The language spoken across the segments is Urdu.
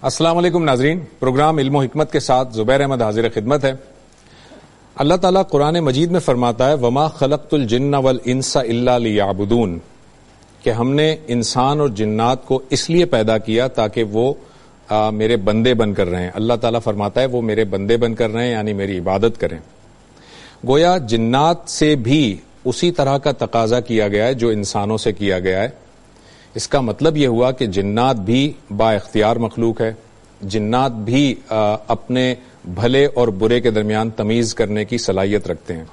السلام علیکم ناظرین، پروگرام علم و حکمت کے ساتھ زبیر احمد حاضر خدمت ہے۔ اللہ تعالیٰ قرآن مجید میں فرماتا ہے وما خلقت الجن والانس الا لیعبدون، کہ ہم نے انسان اور جنات کو اس لیے پیدا کیا تاکہ وہ میرے بندے بن کر رہیں۔ اللہ تعالیٰ فرماتا ہے وہ میرے بندے بن کر رہیں، یعنی میری عبادت کریں۔ گویا جنات سے بھی اسی طرح کا تقاضا کیا گیا ہے جو انسانوں سے کیا گیا ہے۔ اس کا مطلب یہ ہوا کہ جنات بھی با اختیار مخلوق ہے، جنات بھی اپنے بھلے اور برے کے درمیان تمیز کرنے کی صلاحیت رکھتے ہیں۔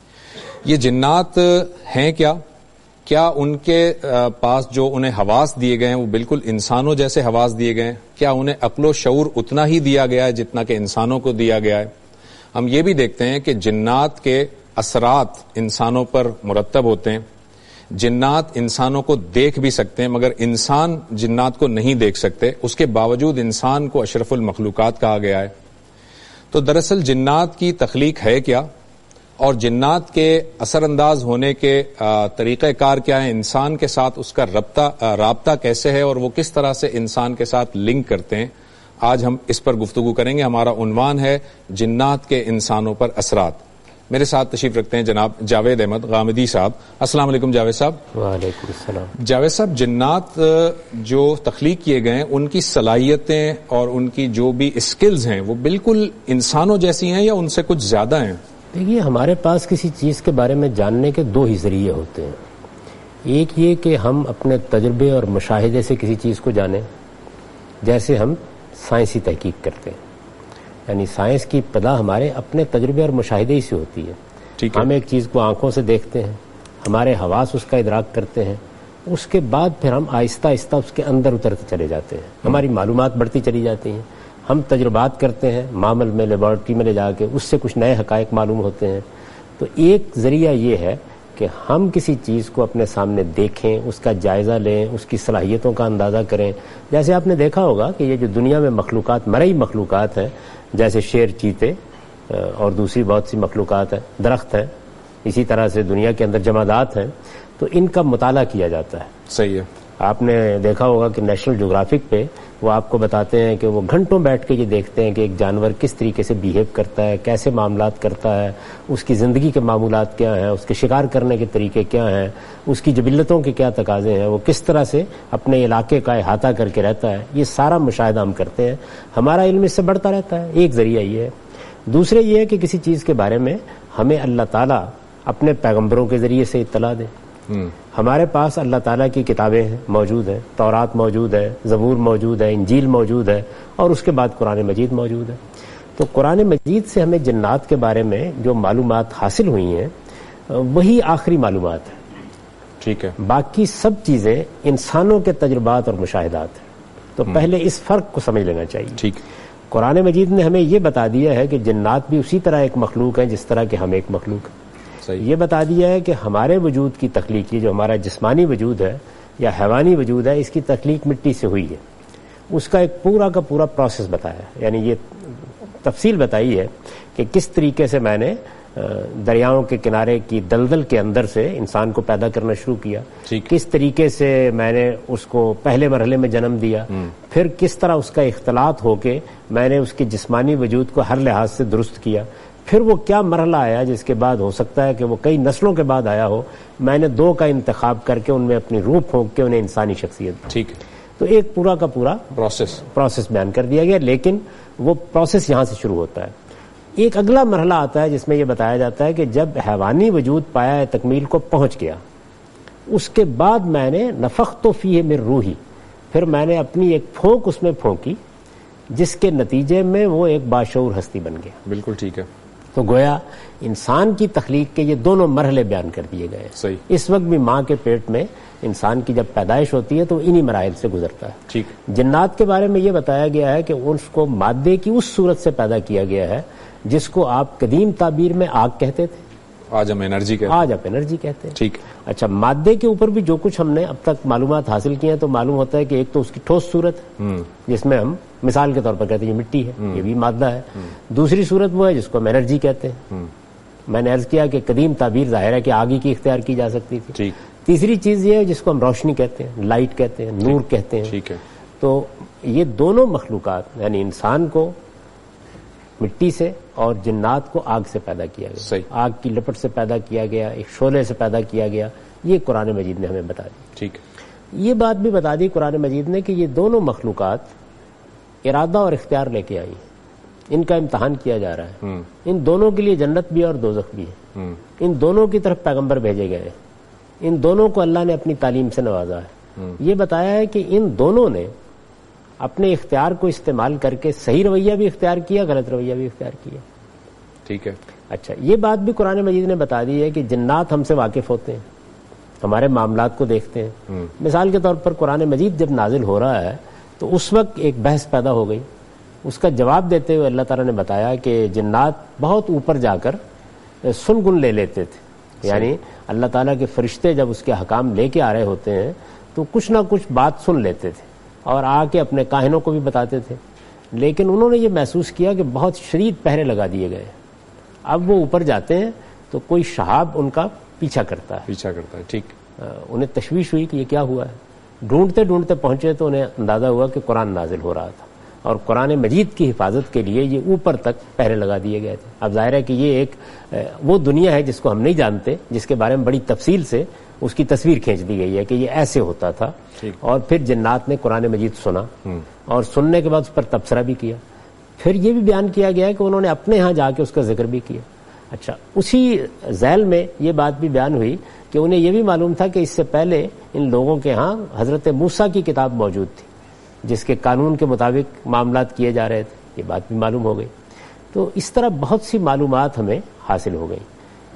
یہ جنات ہیں کیا ان کے پاس جو انہیں حواس دیے گئے ہیں وہ بالکل انسانوں جیسے حواس دیے گئے ہیں؟ کیا انہیں عقل و شعور اتنا ہی دیا گیا ہے جتنا کہ انسانوں کو دیا گیا ہے؟ ہم یہ بھی دیکھتے ہیں کہ جنات کے اثرات انسانوں پر مرتب ہوتے ہیں۔ جنات انسانوں کو دیکھ بھی سکتے ہیں مگر انسان جنات کو نہیں دیکھ سکتے، اس کے باوجود انسان کو اشرف المخلوقات کہا گیا ہے۔ تو دراصل جنات کی تخلیق ہے کیا، اور جنات کے اثر انداز ہونے کے طریقہ کار کیا ہے، انسان کے ساتھ اس کا رابطہ کیسے ہے اور وہ کس طرح سے انسان کے ساتھ لنک کرتے ہیں، آج ہم اس پر گفتگو کریں گے۔ ہمارا عنوان ہے جنات کے انسانوں پر اثرات۔ میرے ساتھ تشریف رکھتے ہیں جناب جاوید احمد غامدی صاحب۔ السلام علیکم جاوید صاحب۔ وعلیکم السلام۔ جاوید صاحب، جنات جو تخلیق کیے گئے ہیں ان کی صلاحیتیں اور ان کی جو بھی اسکلز ہیں وہ بالکل انسانوں جیسی ہیں یا ان سے کچھ زیادہ ہیں؟ دیکھیے، ہمارے پاس کسی چیز کے بارے میں جاننے کے دو ہی ذریعے ہوتے ہیں۔ ایک یہ کہ ہم اپنے تجربے اور مشاہدے سے کسی چیز کو جانیں، جیسے ہم سائنسی تحقیق کرتے ہیں، یعنی سائنس کی ابتدا ہمارے اپنے تجربے اور مشاہدے ہی سے ہوتی ہے۔ ہم ایک چیز کو آنکھوں سے دیکھتے ہیں، ہمارے حواس اس کا ادراک کرتے ہیں، اس کے بعد پھر ہم آہستہ آہستہ اس کے اندر اترتے چلے جاتے ہیں، ہماری معلومات بڑھتی چلی جاتی ہیں، ہم تجربات کرتے ہیں، معمل میں لیبارٹری میں لے جا کے اس سے کچھ نئے حقائق معلوم ہوتے ہیں۔ تو ایک ذریعہ یہ ہے کہ ہم کسی چیز کو اپنے سامنے دیکھیں، اس کا جائزہ لیں، اس کی صلاحیتوں کا اندازہ کریں۔ جیسے آپ نے دیکھا ہوگا کہ یہ جو دنیا میں مخلوقات، مرئی مخلوقات ہیں، جیسے شیر، چیتے اور دوسری بہت سی مخلوقات ہیں، درخت ہیں، اسی طرح سے دنیا کے اندر جمادات ہیں، تو ان کا مطالعہ کیا جاتا ہے۔ صحیح ہے۔ آپ نے دیکھا ہوگا کہ نیشنل جغرافک پہ وہ آپ کو بتاتے ہیں کہ وہ گھنٹوں بیٹھ کے یہ دیکھتے ہیں کہ ایک جانور کس طریقے سے بیہیو کرتا ہے، کیسے معاملات کرتا ہے، اس کی زندگی کے معمولات کیا ہیں، اس کے شکار کرنے کے طریقے کیا ہیں، اس کی جبلتوں کے کیا تقاضے ہیں، وہ کس طرح سے اپنے علاقے کا احاطہ کر کے رہتا ہے۔ یہ سارا مشاہدہ ہم کرتے ہیں، ہمارا علم اس سے بڑھتا رہتا ہے۔ ایک ذریعہ یہ ہے۔ دوسرے یہ ہے کہ کسی چیز کے بارے میں ہمیں اللہ تعالیٰ اپنے پیغمبروں کے ذریعے سے اطلاع دے۔ ہمارے پاس اللہ تعالیٰ کی کتابیں موجود ہیں، تورات موجود ہے، زبور موجود ہے، انجیل موجود ہے، اور اس کے بعد قرآن مجید موجود ہے۔ تو قرآن مجید سے ہمیں جنات کے بارے میں جو معلومات حاصل ہوئی ہیں وہی آخری معلومات ہیں۔ ٹھیک ہے۔ باقی سب چیزیں انسانوں کے تجربات اور مشاہدات ہیں۔ تو پہلے اس فرق کو سمجھ لینا چاہیے۔ ٹھیک۔ قرآن مجید نے ہمیں یہ بتا دیا ہے کہ جنات بھی اسی طرح ایک مخلوق ہے جس طرح کہ ہم ایک مخلوق ہیں۔ یہ بتا دیا ہے کہ ہمارے وجود کی تخلیق، یہ جو ہمارا جسمانی وجود ہے یا حیوانی وجود ہے، اس کی تخلیق مٹی سے ہوئی ہے۔ اس کا ایک پورا کا پورا پروسیس بتایا، یعنی یہ تفصیل بتائی ہے کہ کس طریقے سے میں نے دریاؤں کے کنارے کی دلدل کے اندر سے انسان کو پیدا کرنا شروع کیا، کس طریقے سے میں نے اس کو پہلے مرحلے میں جنم دیا، پھر کس طرح اس کا اختلاط ہو کے میں نے اس کے جسمانی وجود کو ہر لحاظ سے درست کیا، پھر وہ کیا مرحلہ آیا جس کے بعد ہو سکتا ہے کہ وہ کئی نسلوں کے بعد آیا ہو، میں نے دو کا انتخاب کر کے ان میں اپنی روح پھونک کے انہیں انسانی شخصیت دی۔ ٹھیک ہے۔ تو ایک پورا کا پورا پروسیس بیان کر دیا گیا، لیکن وہ پروسیس یہاں سے شروع ہوتا ہے۔ ایک اگلا مرحلہ آتا ہے جس میں یہ بتایا جاتا ہے کہ جب حیوانی وجود پایا تکمیل کو پہنچ گیا، اس کے بعد میں نے نفخت فیہ من روحی، پھر میں نے اپنی ایک پھونک اس میں پھونکی جس کے نتیجے میں وہ ایک باشعور ہستی بن گیا۔ بالکل ٹھیک ہے۔ تو گویا انسان کی تخلیق کے یہ دونوں مرحلے بیان کر دیے گئے ہیں۔ صحیح۔ اس وقت بھی ماں کے پیٹ میں انسان کی جب پیدائش ہوتی ہے تو انہی مراحل سے گزرتا ہے۔ ٹھیک۔ جنات کے بارے میں یہ بتایا گیا ہے کہ اس کو مادے کی اس صورت سے پیدا کیا گیا ہے جس کو آپ قدیم تعبیر میں آگ کہتے تھے، آج ہم انرجی کہتے ہیں۔ آج آپ انرجی کہتے ہیں۔ ٹھیک۔ اچھا، مادے کے اوپر بھی جو کچھ ہم نے اب تک معلومات حاصل کی ہیں تو معلوم ہوتا ہے کہ ایک تو اس کی ٹھوس صورت ہے جس میں ہم مثال کے طور پر کہتے ہیں یہ مٹی ہے، یہ بھی مادہ ہے۔ دوسری صورت وہ ہے جس کو ہم انرجی کہتے ہیں۔ میں نے عرض کیا کہ قدیم تعبیر ظاہر ہے کہ آگ کی اختیار کی جا سکتی تھی۔ ٹھیک۔ تیسری چیز یہ ہے جس کو ہم روشنی کہتے ہیں، لائٹ کہتے ہیں، نور کہتے ہیں۔ ٹھیک ہے۔ تو یہ دونوں مخلوقات یعنی انسان کو مٹی سے اور جنات کو آگ سے پیدا کیا گیا. صحیح. آگ کی لپٹ سے پیدا کیا گیا, ایک شعلے سے پیدا کیا گیا, یہ قرآن مجید نے ہمیں بتا دی. ٹھیک. یہ بات بھی بتا دی قرآن مجید نے کہ یہ دونوں مخلوقات ارادہ اور اختیار لے کے آئی, ان کا امتحان کیا جا رہا ہے. ان دونوں کے لیے جنت بھی اور دوزخ بھی ہے. ان دونوں کی طرف پیغمبر بھیجے گئے ہیں. ان دونوں کو اللہ نے اپنی تعلیم سے نوازا ہے. یہ بتایا ہے کہ ان دونوں نے اپنے اختیار کو استعمال کر کے صحیح رویہ بھی اختیار کیا, غلط رویہ بھی اختیار کیا. ٹھیک ہے. اچھا, یہ بات بھی قرآن مجید نے بتا دی ہے کہ جنات ہم سے واقف ہوتے ہیں, ہمارے معاملات کو دیکھتے ہیں. مثال کے طور پر قرآن مجید جب نازل ہو رہا ہے تو اس وقت ایک بحث پیدا ہو گئی. اس کا جواب دیتے ہوئے اللہ تعالیٰ نے بتایا کہ جنات بہت اوپر جا کر سنگن لے لیتے تھے. یعنی اللہ تعالیٰ کے فرشتے جب اس کے حکام لے کے آ رہے ہوتے ہیں تو کچھ نہ کچھ بات سن لیتے تھے اور آ کے اپنے کاہنوں کو بھی بتاتے تھے. لیکن انہوں نے یہ محسوس کیا کہ بہت شدید پہرے لگا دیے گئے. اب وہ اوپر جاتے ہیں تو کوئی شہاب ان کا پیچھا کرتا ہے. ٹھیک. انہیں تشویش ہوئی کہ یہ کیا ہوا ہے. ڈھونڈتے ڈھونڈتے پہنچے تو انہیں اندازہ ہوا کہ قرآن نازل ہو رہا تھا اور قرآن مجید کی حفاظت کے لیے یہ اوپر تک پہرے لگا دیے گئے تھے. اب ظاہر ہے کہ یہ ایک وہ دنیا ہے جس کو ہم نہیں جانتے, جس کے بارے میں بڑی تفصیل سے اس کی تصویر کھینچ دی گئی ہے کہ یہ ایسے ہوتا تھا. اور پھر جنات نے قرآن مجید سنا اور سننے کے بعد اس پر تبصرہ بھی کیا. پھر یہ بھی بیان کیا گیا کہ انہوں نے اپنے ہاں جا کے اس کا ذکر بھی کیا. اچھا, اسی ذیل میں یہ بات بھی بیان ہوئی کہ انہیں یہ بھی معلوم تھا کہ اس سے پہلے ان لوگوں کے ہاں حضرت موسیٰ کی کتاب موجود تھی جس کے قانون کے مطابق معاملات کیے جا رہے تھے. یہ بات بھی معلوم ہو گئی. تو اس طرح بہت سی معلومات ہمیں حاصل ہو گئیں.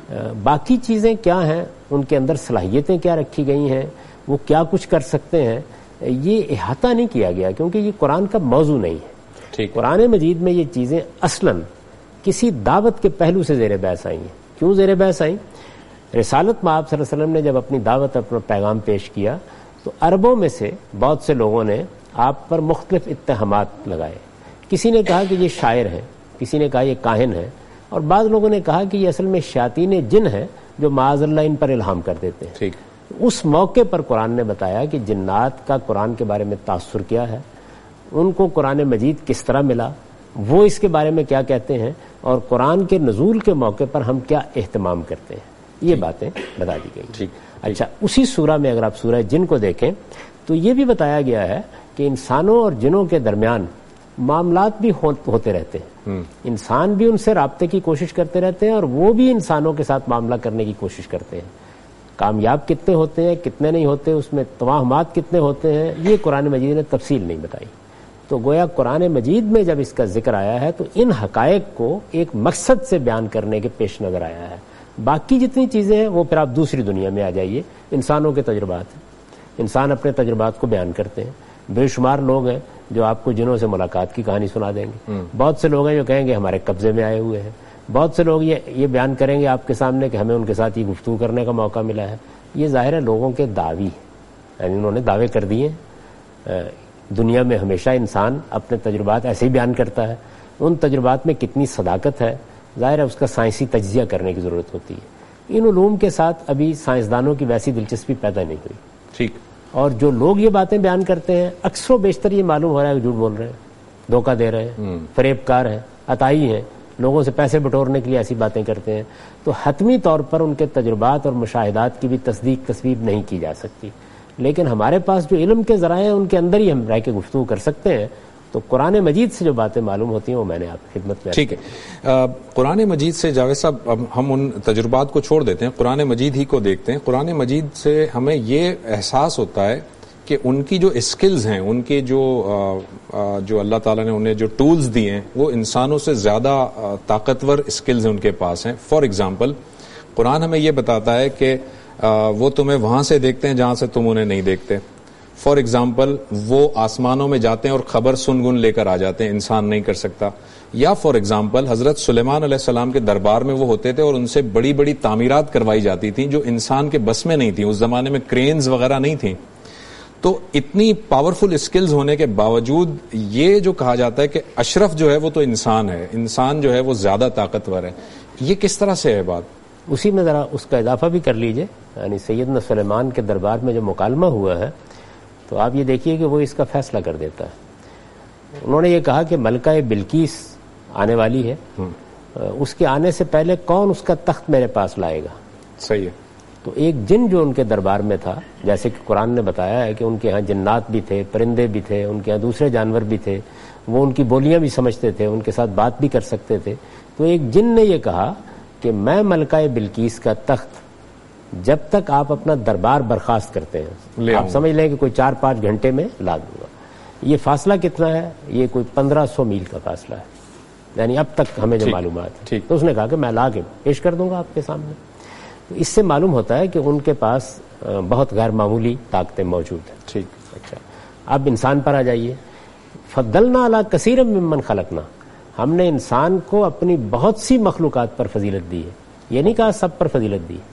باقی چیزیں کیا ہیں, ان کے اندر صلاحیتیں کیا رکھی گئی ہیں, وہ کیا کچھ کر سکتے ہیں, یہ احاطہ نہیں کیا گیا کیونکہ یہ قرآن کا موضوع نہیں ہے. قرآن مجید میں یہ چیزیں اصلاً کسی دعوت کے پہلو سے زیر بحث آئی ہیں. کیوں زیر بحث آئیں؟ رسالت مآب صلی اللہ علیہ وسلم نے جب اپنی دعوت اپنا پیغام پیش کیا تو عربوں میں سے بہت سے لوگوں نے آپ پر مختلف اتہامات لگائے. کسی نے کہا کہ یہ شاعر ہے, کسی نے کہا یہ کاہن ہے, اور بعض لوگوں نے کہا کہ یہ اصل میں شیاطین جن ہے جو معاذ اللہ ان پر الہام کر دیتے ہیں. اس موقع پر قرآن نے بتایا کہ جنات کا قرآن کے بارے میں تاثر کیا ہے, ان کو قرآن مجید کس طرح ملا, وہ اس کے بارے میں کیا کہتے ہیں, اور قرآن کے نزول کے موقع پر ہم کیا اہتمام کرتے ہیں. یہ باتیں بتا دی گئی. اچھا, اسی سورہ میں اگر آپ سورہ جن کو دیکھیں تو یہ بھی بتایا گیا ہے کہ انسانوں اور جنوں کے درمیان معاملات بھی ہوتے رہتے ہیں. انسان بھی ان سے رابطے کی کوشش کرتے رہتے ہیں اور وہ بھی انسانوں کے ساتھ معاملہ کرنے کی کوشش کرتے ہیں. کامیاب کتنے ہوتے ہیں, کتنے نہیں ہوتے, اس میں توہمات کتنے ہوتے ہیں, یہ قرآن مجید نے تفصیل نہیں بتائی. تو گویا قرآن مجید میں جب اس کا ذکر آیا ہے تو ان حقائق کو ایک مقصد سے بیان کرنے کے پیش نظر آیا ہے. باقی جتنی چیزیں ہیں وہ پھر آپ دوسری دنیا میں آ جائیے. انسانوں کے تجربات ہیں, انسان اپنے تجربات کو بیان کرتے ہیں. بے شمار لوگ ہیں جو آپ کو جنوں سے ملاقات کی کہانی سنا دیں گے. بہت سے لوگ ہیں جو کہیں گے ہمارے قبضے میں آئے ہوئے ہیں. بہت سے لوگ یہ بیان کریں گے آپ کے سامنے کہ ہمیں ان کے ساتھ یہ گفتگو کرنے کا موقع ملا ہے. یہ ظاہر ہے لوگوں کے دعوی, یعنی انہوں نے دعوے کر دیے. دنیا میں ہمیشہ انسان اپنے تجربات ایسے ہی بیان کرتا ہے. ان تجربات میں کتنی صداقت ہے ظاہر ہے اس کا سائنسی تجزیہ کرنے کی ضرورت ہوتی ہے. ان علوم کے ساتھ ابھی سائنسدانوں کی ویسی دلچسپی پیدا نہیں ہوئی. ٹھیک. اور جو لوگ یہ باتیں بیان کرتے ہیں اکثر و بیشتر یہ معلوم ہو رہا ہے کہ جھوٹ بول رہے ہیں, دھوکہ دے رہے ہیں, فریب کار ہیں, عطائی ہیں, لوگوں سے پیسے بٹورنے کے لیے ایسی باتیں کرتے ہیں. تو حتمی طور پر ان کے تجربات اور مشاہدات کی بھی تصدیق نہیں کی جا سکتی. لیکن ہمارے پاس جو علم کے ذرائع ہیں ان کے اندر ہی ہم رہ کے گفتگو کر سکتے ہیں. تو قرآن مجید سے جو باتیں معلوم ہوتی ہیں وہ میں نے آپ کی خدمت میں. ٹھیک ہے. قرآن مجید سے جاوید صاحب ہم ان تجربات کو چھوڑ دیتے ہیں, قرآن مجید ہی کو دیکھتے ہیں. قرآن مجید سے ہمیں یہ احساس ہوتا ہے کہ ان کی جو اسکلز ہیں, ان کے جو اللہ تعالیٰ نے انہیں جو ٹولز دیے ہیں وہ انسانوں سے زیادہ طاقتور اسکلز ان کے پاس ہیں. فار ایگزامپل قرآن ہمیں یہ بتاتا ہے کہ وہ تمہیں وہاں سے دیکھتے ہیں جہاں سے تم انہیں نہیں دیکھتے. فار ایگزامپل وہ آسمانوں میں جاتے ہیں اور خبر سن گن لے کر آ جاتے ہیں, انسان نہیں کر سکتا. یا فار ایگزامپل حضرت سلیمان علیہ السلام کے دربار میں وہ ہوتے تھے اور ان سے بڑی بڑی تعمیرات کروائی جاتی تھیں جو انسان کے بس میں نہیں تھیں. اس زمانے میں کرینز وغیرہ نہیں تھیں. تو اتنی پاورفل اسکلز ہونے کے باوجود یہ جو کہا جاتا ہے کہ اشرف جو ہے وہ تو انسان ہے, انسان جو ہے وہ زیادہ طاقتور ہے, یہ کس طرح سے ہے بات؟ اسی میں ذرا اس کا اضافہ بھی کر لیجئے. یعنی سیدنا سلیمان کے دربار میں جو مکالمہ ہوا ہے تو آپ یہ دیکھیے کہ وہ اس کا فیصلہ کر دیتا ہے. انہوں نے یہ کہا کہ ملکہ بلقیس آنے والی ہے, اس کے آنے سے پہلے کون اس کا تخت میرے پاس لائے گا. صحیح ہے. تو ایک جن جو ان کے دربار میں تھا, جیسے کہ قرآن نے بتایا ہے کہ ان کے ہاں جنات بھی تھے, پرندے بھی تھے, ان کے ہاں دوسرے جانور بھی تھے, وہ ان کی بولیاں بھی سمجھتے تھے, ان کے ساتھ بات بھی کر سکتے تھے. تو ایک جن نے یہ کہا کہ میں ملکہ بلقیس کا تخت جب تک آپ اپنا دربار برخاست کرتے ہیں, آپ سمجھ لیں کہ کوئی 4-5 گھنٹے میں لا دوں گا. یہ فاصلہ کتنا ہے؟ یہ کوئی 1500 میل کا فاصلہ ہے, یعنی اب تک ہمیں جو معلومات ہے. تو اس نے کہا کہ میں لا کے پیش کر دوں گا آپ کے سامنے. تو اس سے معلوم ہوتا ہے کہ ان کے پاس بہت غیر معمولی طاقتیں موجود ہیں. ٹھیک. اچھا, اب انسان پر آ جائیے. فضلنا علی کثیر ممن خلقنا, ہم نے انسان کو اپنی بہت سی مخلوقات پر فضیلت دی ہے. یہ نہیں کہا سب پر فضیلت دی.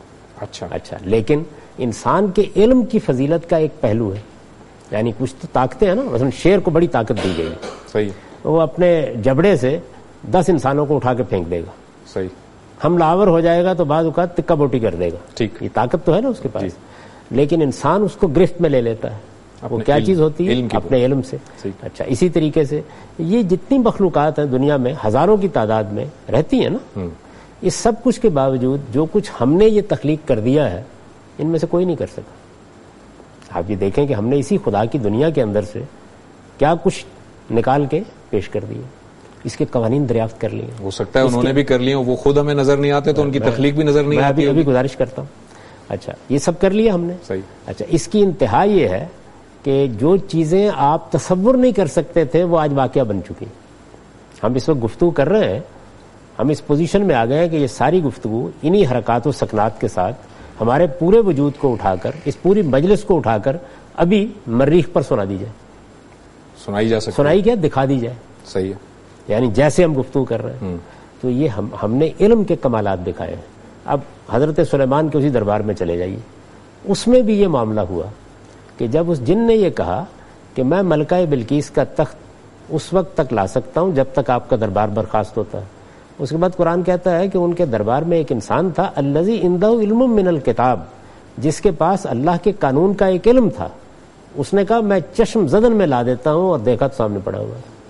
اچھا, لیکن انسان کے علم کی فضیلت کا ایک پہلو ہے, یعنی کچھ تو طاقتیں ہیں نا. مثلا شیر کو بڑی طاقت دی گئی. صحیح. وہ اپنے جبڑے سے 10 انسانوں کو اٹھا کے پھینک دے گا. صحیح. حملہ آور ہو جائے گا تو بعض اوقات تکا بوٹی کر دے گا. ٹھیک. یہ طاقت تو ہے نا اس کے پاس, لیکن انسان اس کو گرفت میں لے لیتا ہے. وہ کیا چیز ہوتی ہے؟ اپنے علم سے. اچھا, اسی طریقے سے یہ جتنی مخلوقات ہیں دنیا میں, ہزاروں کی تعداد میں رہتی ہیں نا, اس سب کچھ کے باوجود جو کچھ ہم نے یہ تخلیق کر دیا ہے, ان میں سے کوئی نہیں کر سکا. آپ یہ دیکھیں کہ ہم نے اسی خدا کی دنیا کے اندر سے کیا کچھ نکال کے پیش کر دیے, اس کے قوانین دریافت کر لیے. ہو سکتا ہے انہوں نے بھی کر لیے, وہ خود ہمیں نظر نہیں آتے تو ان کی تخلیق بھی نظر نہیں آتی. میں ابھی گزارش کرتا ہوں. اچھا, یہ سب کر لیا ہم نے. صحیح. اچھا, اس کی انتہا یہ ہے کہ جو چیزیں آپ تصور نہیں کر سکتے تھے وہ آج واقعہ بن چکی. ہم اس وقت گفتگو کر رہے ہیں, ہم اس پوزیشن میں آ گئے ہیں کہ یہ ساری گفتگو انہی حرکات و سکنات کے ساتھ ہمارے پورے وجود کو اٹھا کر, اس پوری مجلس کو اٹھا کر ابھی مریخ پر سنا دی جائے. سنائی جا سکتی, سنائی کیا, دکھا دی جائے. صحیح ہے. یعنی جیسے ہم گفتگو کر رہے ہیں. تو یہ ہم نے علم کے کمالات دکھائے ہیں. اب حضرت سلیمان کے اسی دربار میں چلے جائیے, اس میں بھی یہ معاملہ ہوا کہ جب اس جن نے یہ کہا کہ میں ملکہ بلقیس کا تخت اس وقت تک لا سکتا ہوں جب تک آپ کا دربار برخاست ہوتا ہے. اس کے بعد قرآن کہتا ہے کہ ان کے دربار میں ایک انسان تھا, الذی عندہ علم من الکتاب, جس کے پاس اللہ کے قانون کا ایک علم تھا. اس نے کہا میں چشم زدن میں لا دیتا ہوں, اور دیکھا تو سامنے پڑا ہوا ہے.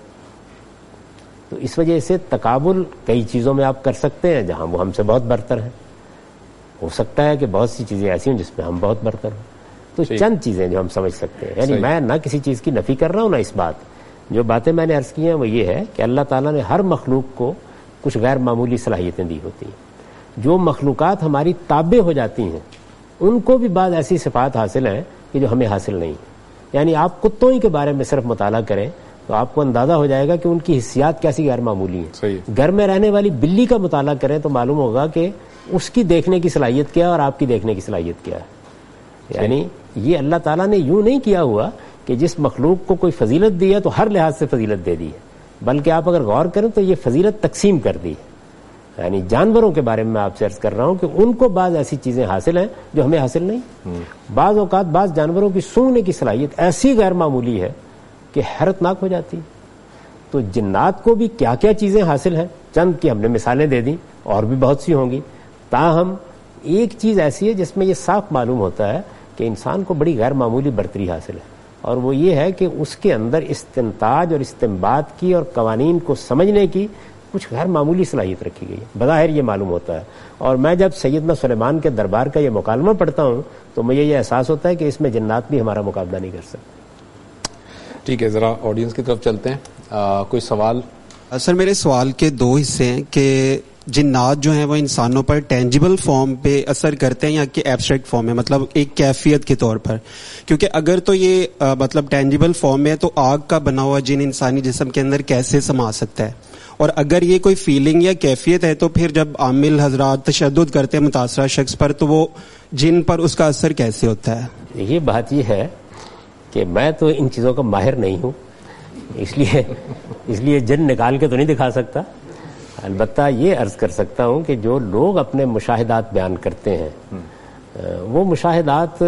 تو اس وجہ سے تقابل کئی چیزوں میں آپ کر سکتے ہیں جہاں وہ ہم سے بہت برتر ہیں. ہو سکتا ہے کہ بہت سی چیزیں ایسی ہوں جس میں ہم بہت برتر ہوں. تو چند چیزیں جو ہم سمجھ سکتے ہیں, یعنی میں نہ کسی چیز کی نفی کر رہا ہوں نہ اس بات. جو باتیں میں نے عرض کی ہیں وہ یہ ہے کہ اللہ تعالیٰ نے ہر مخلوق کو کچھ غیر معمولی صلاحیتیں دی ہوتی ہیں. جو مخلوقات ہماری تابع ہو جاتی ہیں ان کو بھی بعض ایسی صفات حاصل ہیں کہ جو ہمیں حاصل نہیں. یعنی آپ کتوں ہی کے بارے میں صرف مطالعہ کریں تو آپ کو اندازہ ہو جائے گا کہ ان کی حیثیات کیسی غیر معمولی ہیں. گھر میں رہنے والی بلی کا مطالعہ کریں تو معلوم ہوگا کہ اس کی دیکھنے کی صلاحیت کیا ہے اور آپ کی دیکھنے کی صلاحیت کیا ہے. یعنی یہ اللہ تعالیٰ نے یوں نہیں کیا ہوا کہ جس مخلوق کو کوئی فضیلت دی ہے تو ہر لحاظ سے فضیلت دے دی ہے, بلکہ آپ اگر غور کریں تو یہ فضیلت تقسیم کر دی. یعنی جانوروں کے بارے میں میں آپ سے عرض کر رہا ہوں کہ ان کو بعض ایسی چیزیں حاصل ہیں جو ہمیں حاصل نہیں. بعض اوقات بعض جانوروں کی سونگنے کی صلاحیت ایسی غیر معمولی ہے کہ حیرت ناک ہو جاتی. تو جنات کو بھی کیا کیا چیزیں حاصل ہیں, چند کی ہم نے مثالیں دے دیں, اور بھی بہت سی ہوں گی. تاہم ایک چیز ایسی ہے جس میں یہ صاف معلوم ہوتا ہے کہ انسان کو بڑی غیر معمولی برتری حاصل ہے, اور وہ یہ ہے کہ اس کے اندر استنتاج اور استنباط کی اور قوانین کو سمجھنے کی کچھ غیر معمولی صلاحیت رکھی گئی ہے. بظاہر یہ معلوم ہوتا ہے. اور میں جب سیدنا سلیمان کے دربار کا یہ مکالمہ پڑھتا ہوں تو مجھے یہ احساس ہوتا ہے کہ اس میں جنات بھی ہمارا مقابلہ نہیں کر سکتے. ٹھیک ہے, ذرا آڈینس کی طرف چلتے ہیں. کوئی سوال؟ سر میرے سوال کے 2 حصے ہیں کہ جنات جو ہیں وہ انسانوں پر ٹینجیبل فارم پہ اثر کرتے ہیں یا کہ ایبسٹریکٹ فارم میں, مطلب ایک کیفیت کے طور پر. کیونکہ اگر تو یہ مطلب ٹینجیبل فارم میں تو آگ کا بنا ہوا جن انسانی جسم کے اندر کیسے سما سکتا ہے, اور اگر یہ کوئی فیلنگ یا کیفیت ہے تو پھر جب عامل حضرات تشدد کرتے ہیں متاثرہ شخص پر تو وہ جن پر اس کا اثر کیسے ہوتا ہے؟ یہ بات یہ ہے کہ میں تو ان چیزوں کا ماہر نہیں ہوں, اس لیے جن نکال کے تو نہیں دکھا سکتا. البتہ یہ عرض کر سکتا ہوں کہ جو لوگ اپنے مشاہدات بیان کرتے ہیں وہ مشاہدات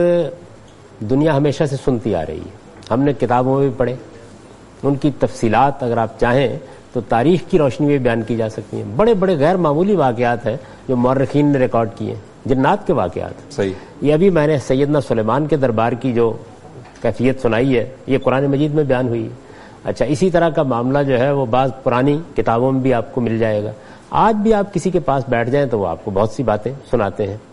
دنیا ہمیشہ سے سنتی آ رہی ہے. ہم نے کتابوں میں بھی پڑھے, ان کی تفصیلات اگر آپ چاہیں تو تاریخ کی روشنی میں بیان کی جا سکتی ہیں. بڑے بڑے غیر معمولی واقعات ہیں جو مورخین نے ریکارڈ کیے ہیں, جنات کے واقعات. صحیح. یہ ابھی میں نے سیدنا سلیمان کے دربار کی جو کیفیت سنائی ہے، یہ قرآن مجید میں بیان ہوئی ہے. اچھا، اسی طرح کا معاملہ جو ہے وہ بعض پرانی کتابوں میں بھی آپ کو مل جائے گا. آج بھی آپ کسی کے پاس بیٹھ جائیں تو وہ آپ کو بہت سی باتیں سناتے ہیں.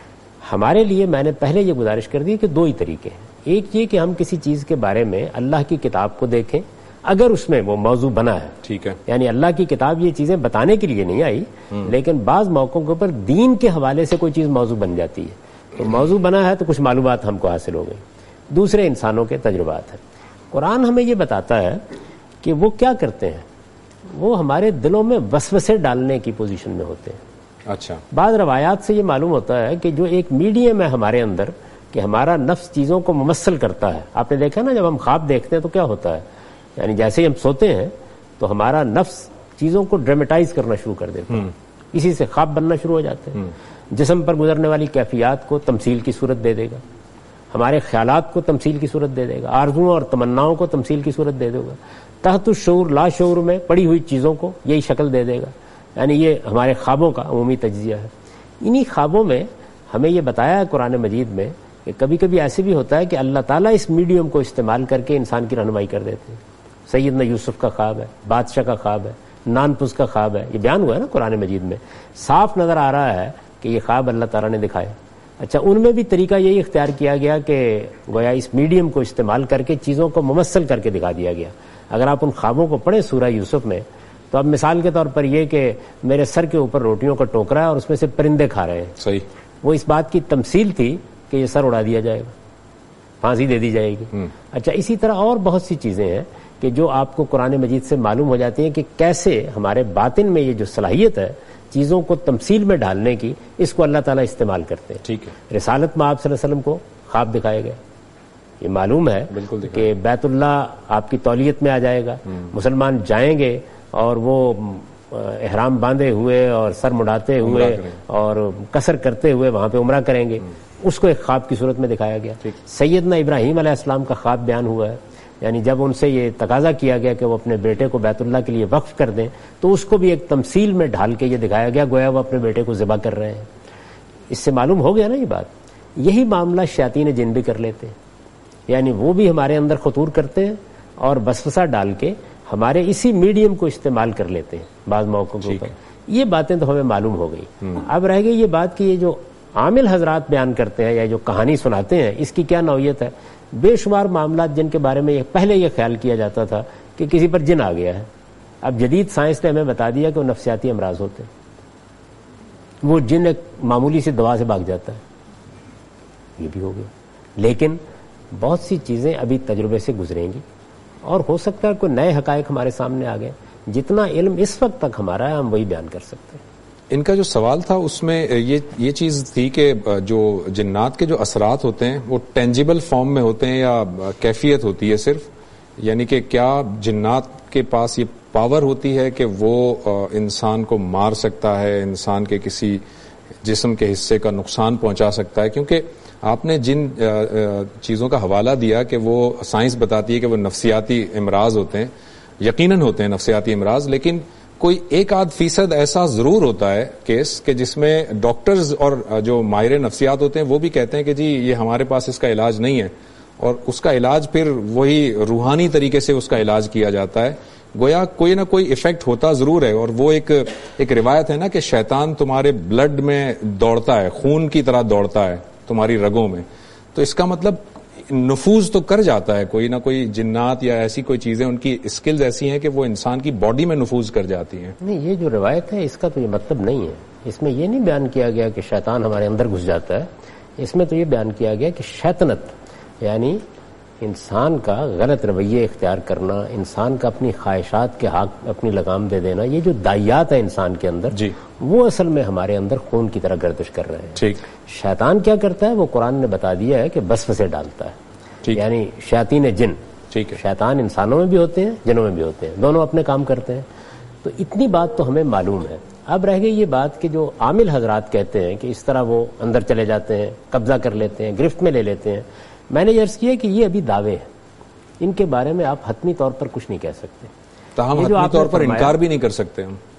ہمارے لیے میں نے پہلے یہ گزارش کر دی کہ دو ہی طریقے ہیں. ایک یہ کہ ہم کسی چیز کے بارے میں اللہ کی کتاب کو دیکھیں اگر اس میں وہ موضوع بنا ہے، ٹھیک ہے، یعنی اللہ کی کتاب یہ چیزیں بتانے کے لیے نہیں آئی، لیکن بعض موقعوں کے اوپر دین کے حوالے سے کوئی چیز موضوع بن جاتی ہے، تو موضوع بنا ہے تو کچھ معلومات ہم کو حاصل ہو گئی. دوسرے انسانوں کے تجربات ہیں. قرآن ہمیں یہ بتاتا ہے کہ وہ کیا کرتے ہیں، وہ ہمارے دلوں میں وسوسے ڈالنے کی پوزیشن میں ہوتے ہیں. اچھا، بعض روایات سے یہ معلوم ہوتا ہے کہ جو ایک میڈیم ہے ہمارے اندر کہ ہمارا نفس چیزوں کو ممثل کرتا ہے. آپ نے دیکھا نا، جب ہم خواب دیکھتے ہیں تو کیا ہوتا ہے، یعنی جیسے ہی ہم سوتے ہیں تو ہمارا نفس چیزوں کو ڈرامٹائز کرنا شروع کر دیتا ہے، اسی سے خواب بننا شروع ہو جاتے ہیں. جسم پر گزرنے والی کیفیات کو تمثیل کی صورت دے دے گا، ہمارے خیالات کو تمثیل کی صورت دے دے گا، آرزوؤں اور تمناؤں کو تمثیل کی صورت دے دے گا، تحت الشعور لا شعور میں پڑی ہوئی چیزوں کو یہی شکل دے دے گا. یعنی یہ ہمارے خوابوں کا عمومی تجزیہ ہے. انہی خوابوں میں ہمیں یہ بتایا ہے قرآن مجید میں کہ کبھی کبھی ایسے بھی ہوتا ہے کہ اللہ تعالیٰ اس میڈیم کو استعمال کر کے انسان کی رہنمائی کر دیتے ہیں. سیدنا یوسف کا خواب ہے، بادشاہ کا خواب ہے، نانپس کا خواب ہے، یہ بیان ہوا ہے نا قرآن مجید میں. صاف نظر آ رہا ہے کہ یہ خواب اللہ تعالیٰ نے دکھائے. اچھا، ان میں بھی طریقہ یہی اختیار کیا گیا کہ گویا اس میڈیم کو استعمال کر کے چیزوں کو ممثل کر کے دکھا دیا گیا. اگر آپ ان خوابوں کو پڑھیں سورہ یوسف میں تو اب مثال کے طور پر یہ کہ میرے سر کے اوپر روٹیوں کا ٹوکرا ہے اور اس میں سے پرندے کھا رہے ہیں، صحیح، وہ اس بات کی تمثیل تھی کہ یہ سر اڑا دیا جائے گا، پھانسی دے دی جائے گی. اچھا، اسی طرح اور بہت سی چیزیں ہیں کہ جو آپ کو قرآن مجید سے معلوم ہو جاتی ہیں کہ کیسے ہمارے باطن میں یہ جو صلاحیت ہے چیزوں کو تمثیل میں ڈالنے کی، اس کو اللہ تعالیٰ استعمال کرتے ہیں. ٹھیک ہے، رسالت میں آپ صلی اللہ علیہ وسلم کو خواب دکھائے گئے. یہ معلوم ہے کہ بیت اللہ آپ کی تولیت میں آ جائے گا، مسلمان جائیں گے اور وہ احرام باندھے ہوئے اور سر مڑاتے ہوئے اور قصر کرتے ہوئے وہاں پہ عمرہ کریں گے. اس کو ایک خواب کی صورت میں دکھایا گیا. سیدنا ابراہیم علیہ السلام کا خواب بیان ہوا ہے، یعنی جب ان سے یہ تقاضا کیا گیا کہ وہ اپنے بیٹے کو بیت اللہ کے لیے وقف کر دیں تو اس کو بھی ایک تمثیل میں ڈھال کے یہ دکھایا گیا گویا وہ اپنے بیٹے کو ذبح کر رہے ہیں. اس سے معلوم ہو گیا نا یہ بات. یہی معاملہ شیاطین جن بھی کر لیتے ہیں، یعنی وہ بھی ہمارے اندر خطور کرتے ہیں اور وسوسہ ڈال کے ہمارے اسی میڈیم کو استعمال کر لیتے ہیں بعض موقعوں کے اوپر. یہ باتیں تو ہمیں معلوم ہو گئی. اب رہ گئی یہ بات کہ یہ جو عامل حضرات بیان کرتے ہیں یا جو کہانی سناتے ہیں اس کی کیا نوعیت ہے. بے شمار معاملات جن کے بارے میں پہلے یہ خیال کیا جاتا تھا کہ کسی پر جن آ گیا ہے، اب جدید سائنس نے ہمیں بتا دیا کہ وہ نفسیاتی امراض ہوتے ہیں. وہ جن ایک معمولی سی دوا سے بھاگ جاتا ہے، یہ بھی ہو گیا. لیکن بہت سی چیزیں ابھی تجربے سے گزریں گی اور ہو سکتا ہے کوئی نئے حقائق ہمارے سامنے آ گئے. جتنا علم اس وقت تک ہمارا ہے ہم وہی بیان کر سکتے ہیں. ان کا جو سوال تھا اس میں یہ چیز تھی کہ جو جنات کے جو اثرات ہوتے ہیں وہ ٹینجیبل فارم میں ہوتے ہیں یا کیفیت ہوتی ہے صرف، یعنی کہ کیا جنات کے پاس یہ پاور ہوتی ہے کہ وہ انسان کو مار سکتا ہے، انسان کے کسی جسم کے حصے کا نقصان پہنچا سکتا ہے؟ کیونکہ آپ نے جن چیزوں کا حوالہ دیا کہ وہ سائنس بتاتی ہے کہ وہ نفسیاتی امراض ہوتے ہیں، یقیناً ہوتے ہیں نفسیاتی امراض، لیکن کوئی 1-8% ایسا ضرور ہوتا ہے کیس کہ جس میں ڈاکٹرز اور جو ماہر نفسیات ہوتے ہیں وہ بھی کہتے ہیں کہ جی یہ ہمارے پاس اس کا علاج نہیں ہے، اور اس کا علاج پھر وہی روحانی طریقے سے اس کا علاج کیا جاتا ہے. گویا کوئی نہ کوئی ایفیکٹ ہوتا ضرور ہے. اور وہ ایک روایت ہے نا کہ شیطان تمہارے بلڈ میں دوڑتا ہے، خون کی طرح دوڑتا ہے تمہاری رگوں میں، تو اس کا مطلب نفوذ تو کر جاتا ہے. کوئی نہ کوئی جنات یا ایسی کوئی چیزیں ان کی اسکلز ایسی ہیں کہ وہ انسان کی باڈی میں نفوذ کر جاتی ہیں. نہیں، یہ جو روایت ہے اس کا تو یہ مطلب نہیں ہے. اس میں یہ نہیں بیان کیا گیا کہ شیطان ہمارے اندر گھس جاتا ہے. اس میں تو یہ بیان کیا گیا کہ شیطنت یعنی انسان کا غلط رویے اختیار کرنا، انسان کا اپنی خواہشات کے حق اپنی لگام دے دینا، یہ جو دائیات ہے انسان کے اندر جی وہ اصل میں ہمارے اندر خون کی طرح گردش کر رہے ہیں. ٹھیک. شیطان کیا کرتا ہے وہ قرآن نے بتا دیا ہے کہ وسوسے ڈالتا ہے. یعنی شیاطین جن، ٹھیک ہے، شیطان انسانوں میں بھی ہوتے ہیں جنوں میں بھی ہوتے ہیں، دونوں اپنے کام کرتے ہیں. تو اتنی بات تو ہمیں معلوم ہے. اب رہ گئی یہ بات کہ جو عامل حضرات کہتے ہیں کہ اس طرح وہ اندر چلے جاتے ہیں، قبضہ کر لیتے ہیں، گرفت میں لے لیتے ہیں. میں نے یہ عرض کیا کہ یہ ابھی دعوے ہیں، ان کے بارے میں آپ حتمی طور پر کچھ نہیں کہہ سکتے. تاہم حتمی طور پر انکار بھی نہیں کر سکتے ہم.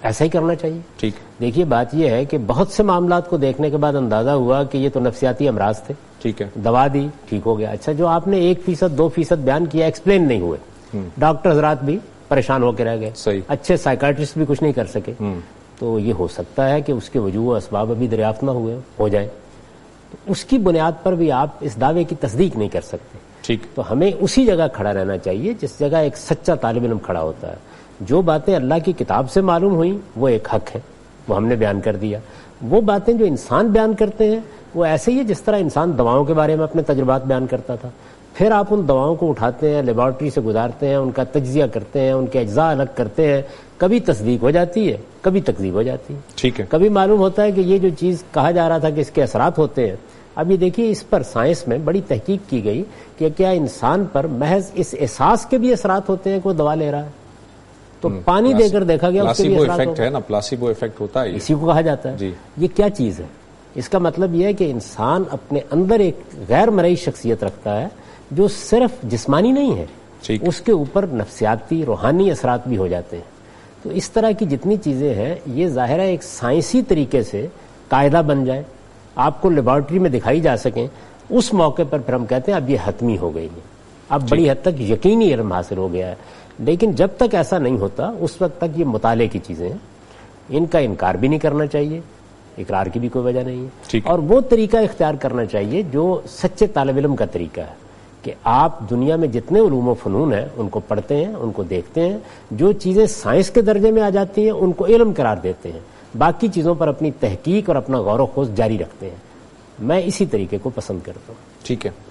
ایسا ہی کرنا چاہیے. ٹھیک. دیکھیے بات یہ ہے کہ بہت سے معاملات کو دیکھنے کے بعد اندازہ ہوا کہ یہ تو نفسیاتی امراض تھے. ٹھیک ہے. دوا دی ٹھیک ہو گیا. اچھا جو آپ نے 1% 2% بیان کیا ایکسپلین نہیں ہوئے, ڈاکٹر حضرات بھی پریشان ہو کے رہ گئے, صحیح. اچھے سائیکاٹرسٹ بھی کچھ نہیں کر سکے. تو یہ ہو سکتا ہے کہ اس کے وجوہ و اسباب ابھی دریافت نہ ہوئے ہو جائیں, تو اس کی بنیاد پر بھی آپ اس دعوے کی تصدیق نہیں کر سکتے. ٹھیک. تو ہمیں اسی جگہ کھڑا رہنا چاہیے جس جگہ ایک سچا طالب علم کھڑا ہوتا ہے. جو باتیں اللہ کی کتاب سے معلوم ہوئیں وہ ایک حق ہے, وہ ہم نے بیان کر دیا. وہ باتیں جو انسان بیان کرتے ہیں وہ ایسے ہی ہے جس طرح انسان دواؤں کے بارے میں اپنے تجربات بیان کرتا تھا. پھر آپ ان دواؤں کو اٹھاتے ہیں, لیبارٹری سے گزارتے ہیں, ان کا تجزیہ کرتے ہیں, ان کے اجزاء الگ کرتے ہیں. کبھی تصدیق ہو جاتی ہے, کبھی تکذیب ہو جاتی ہے. ٹھیک ہے. کبھی معلوم ہوتا ہے کہ یہ جو چیز کہا جا رہا تھا کہ اس کے اثرات ہوتے ہیں, اب یہ دیکھیے اس پر سائنس میں بڑی تحقیق کی گئی کہ کیا انسان پر محض اس احساس کے بھی اثرات ہوتے ہیں کہ وہ دوا لے رہا ہے. تو پانی دے کر دیکھا گیا اس کے بھی اثرات افیکٹ ہے نا, پلاسیبو افیکٹ ہوتا ہے, اسی کو کہا جاتا ہے. جی. یہ کیا چیز ہے؟ اس کا مطلب یہ ہے کہ انسان اپنے اندر ایک غیر مرئی شخصیت رکھتا ہے جو صرف جسمانی نہیں ہے, اس کے اوپر نفسیاتی روحانی اثرات بھی ہو جاتے ہیں. تو اس طرح کی جتنی چیزیں ہیں یہ ظاہر ہے ایک سائنسی طریقے سے قاعدہ بن جائے, آپ کو لیبارٹری میں دکھائی جا سکیں, اس موقع پر پھر ہم کہتے ہیں اب یہ حتمی ہو گئی ہے, اب بڑی حد تک یقینی علم حاصل ہو گیا ہے. لیکن جب تک ایسا نہیں ہوتا اس وقت تک یہ مطالعے کی چیزیں ہیں, ان کا انکار بھی نہیں کرنا چاہیے, اقرار کی بھی کوئی وجہ نہیں ہے. اور وہ طریقہ اختیار کرنا چاہیے جو سچے طالب علم کا طریقہ ہے کہ آپ دنیا میں جتنے علوم و فنون ہیں ان کو پڑھتے ہیں, ان کو دیکھتے ہیں, جو چیزیں سائنس کے درجے میں آ جاتی ہیں ان کو علم قرار دیتے ہیں, باقی چیزوں پر اپنی تحقیق اور اپنا غور و خوض جاری رکھتے ہیں. میں اسی طریقے کو پسند کرتا ہوں. ٹھیک ہے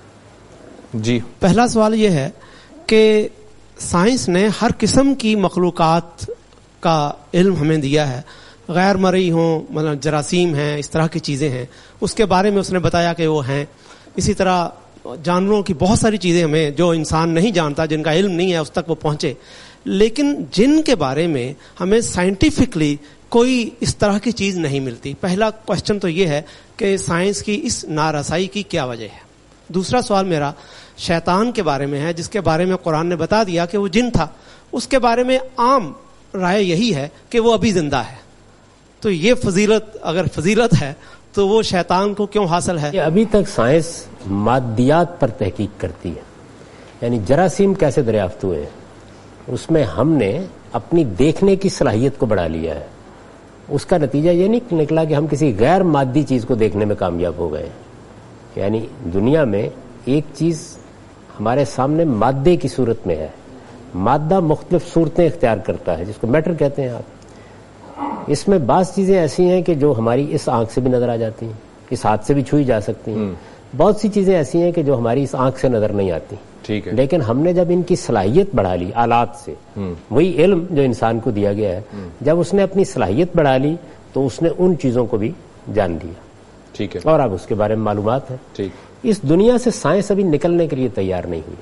جی. پہلا سوال یہ ہے کہ سائنس نے ہر قسم کی مخلوقات کا علم ہمیں دیا ہے, غیر مرئی ہوں, مطلب جراثیم ہیں, اس طرح کی چیزیں ہیں, اس کے بارے میں اس نے بتایا کہ وہ ہیں. اسی طرح جانوروں کی بہت ساری چیزیں ہمیں جو انسان نہیں جانتا, جن کا علم نہیں ہے, اس تک وہ پہنچے. لیکن جن کے بارے میں ہمیں سائنٹیفکلی کوئی اس طرح کی چیز نہیں ملتی. پہلا کوشچن تو یہ ہے کہ سائنس کی اس نارسائی کی کیا وجہ ہے. دوسرا سوال میرا شیطان کے بارے میں ہے, جس کے بارے میں قرآن نے بتا دیا کہ وہ جن تھا. اس کے بارے میں عام رائے یہی ہے کہ وہ ابھی زندہ ہے. تو یہ فضیلت اگر فضیلت ہے تو وہ شیطان کو کیوں حاصل ہے؟ ابھی تک سائنس مادیات پر تحقیق کرتی ہے, یعنی جراثیم کیسے دریافت ہوئے ہیں, اس میں ہم نے اپنی دیکھنے کی صلاحیت کو بڑھا لیا ہے. اس کا نتیجہ یہ نہیں نکلا کہ ہم کسی غیر مادی چیز کو دیکھنے میں کامیاب ہو گئے. یعنی دنیا میں ایک چیز ہمارے سامنے مادے کی صورت میں ہے, مادہ مختلف صورتیں اختیار کرتا ہے جس کو میٹر کہتے ہیں آپ. اس میں بعض چیزیں ایسی ہیں کہ جو ہماری اس آنکھ سے بھی نظر آ جاتی ہیں, اس ہاتھ سے بھی چھوئی جا سکتی ہیں. بہت سی چیزیں ایسی ہیں کہ جو ہماری اس آنکھ سے نظر نہیں آتی. ٹھیک ہے. لیکن ہم نے جب ان کی صلاحیت بڑھا لی آلات سے, وہی علم جو انسان کو دیا گیا ہے, جب اس نے اپنی صلاحیت بڑھا لی تو اس نے ان چیزوں کو بھی جان لیا. ٹھیک ہے. اور اب اس کے بارے میں معلومات ہے. ٹھیک. اس دنیا سے سائنس ابھی نکلنے کے لیے تیار نہیں ہوئی.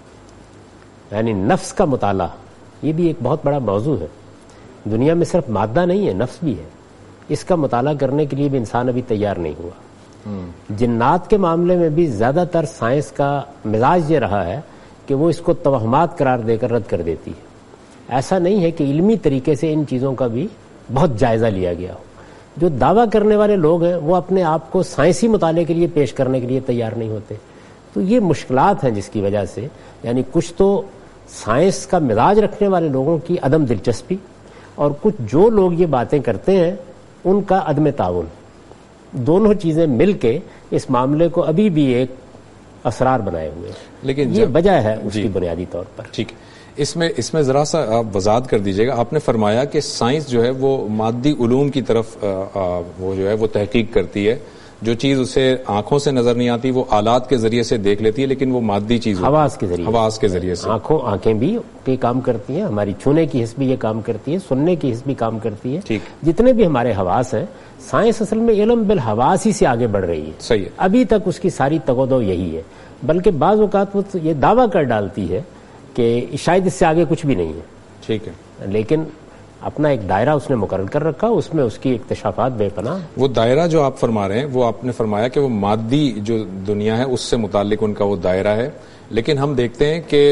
یعنی نفس کا مطالعہ یہ بھی ایک بہت بڑا موضوع ہے. دنیا میں صرف مادہ نہیں ہے, نفس بھی ہے. اس کا مطالعہ کرنے کے لیے بھی انسان ابھی تیار نہیں ہوا. جنات کے معاملے میں بھی زیادہ تر سائنس کا مزاج یہ رہا ہے کہ وہ اس کو توہمات قرار دے کر رد کر دیتی ہے. ایسا نہیں ہے کہ علمی طریقے سے ان چیزوں کا بھی بہت جائزہ لیا گیا ہو. جو دعویٰ کرنے والے لوگ ہیں وہ اپنے آپ کو سائنسی مطالعے کے لیے پیش کرنے کے لیے تیار نہیں ہوتے. تو یہ مشکلات ہیں جس کی وجہ سے یعنی کچھ تو سائنس کا مزاج رکھنے والے لوگوں کی عدم دلچسپی, اور کچھ جو لوگ یہ باتیں کرتے ہیں ان کا عدم تعاون, دونوں چیزیں مل کے اس معاملے کو ابھی بھی ایک اسرار بنائے ہوئے. لیکن یہ وجہ ہے اس کی بنیادی طور پر. ٹھیک ہے. اس میں ذرا سا آپ وضاحت کر دیجیے گا. آپ نے فرمایا کہ سائنس جو ہے وہ مادی علوم کی طرف وہ جو ہے وہ تحقیق کرتی ہے. جو چیز اسے آنکھوں سے نظر نہیں آتی وہ آلات کے ذریعے سے دیکھ لیتی ہے, لیکن وہ مادی چیز حواس کے ذریعے سے. آنکھیں بھی یہ کام کرتی ہیں, ہماری چھونے کی حس بھی یہ کام کرتی ہے, سننے کی حس بھی کام کرتی ہے. ٹھیک. جتنے بھی ہمارے حواس ہیں, سائنس اصل میں علم بالحواس ہی سے آگے بڑھ رہی ہے. صحیح ہے. ابھی تک اس کی ساری تگودو یہی ہے, بلکہ بعض اوقات وہ یہ دعویٰ کر ڈالتی ہے کہ شاید اس سے آگے کچھ بھی نہیں ہے. ٹھیک ہے. لیکن اپنا ایک دائرہ اس نے مقرر کر رکھا، اس میں اس کی اکتشافات بے پناہ. وہ دائرہ جو آپ فرما رہے ہیں وہ آپ نے فرمایا کہ وہ مادی جو دنیا ہے اس سے متعلق ان کا وہ دائرہ ہے، لیکن ہم دیکھتے ہیں کہ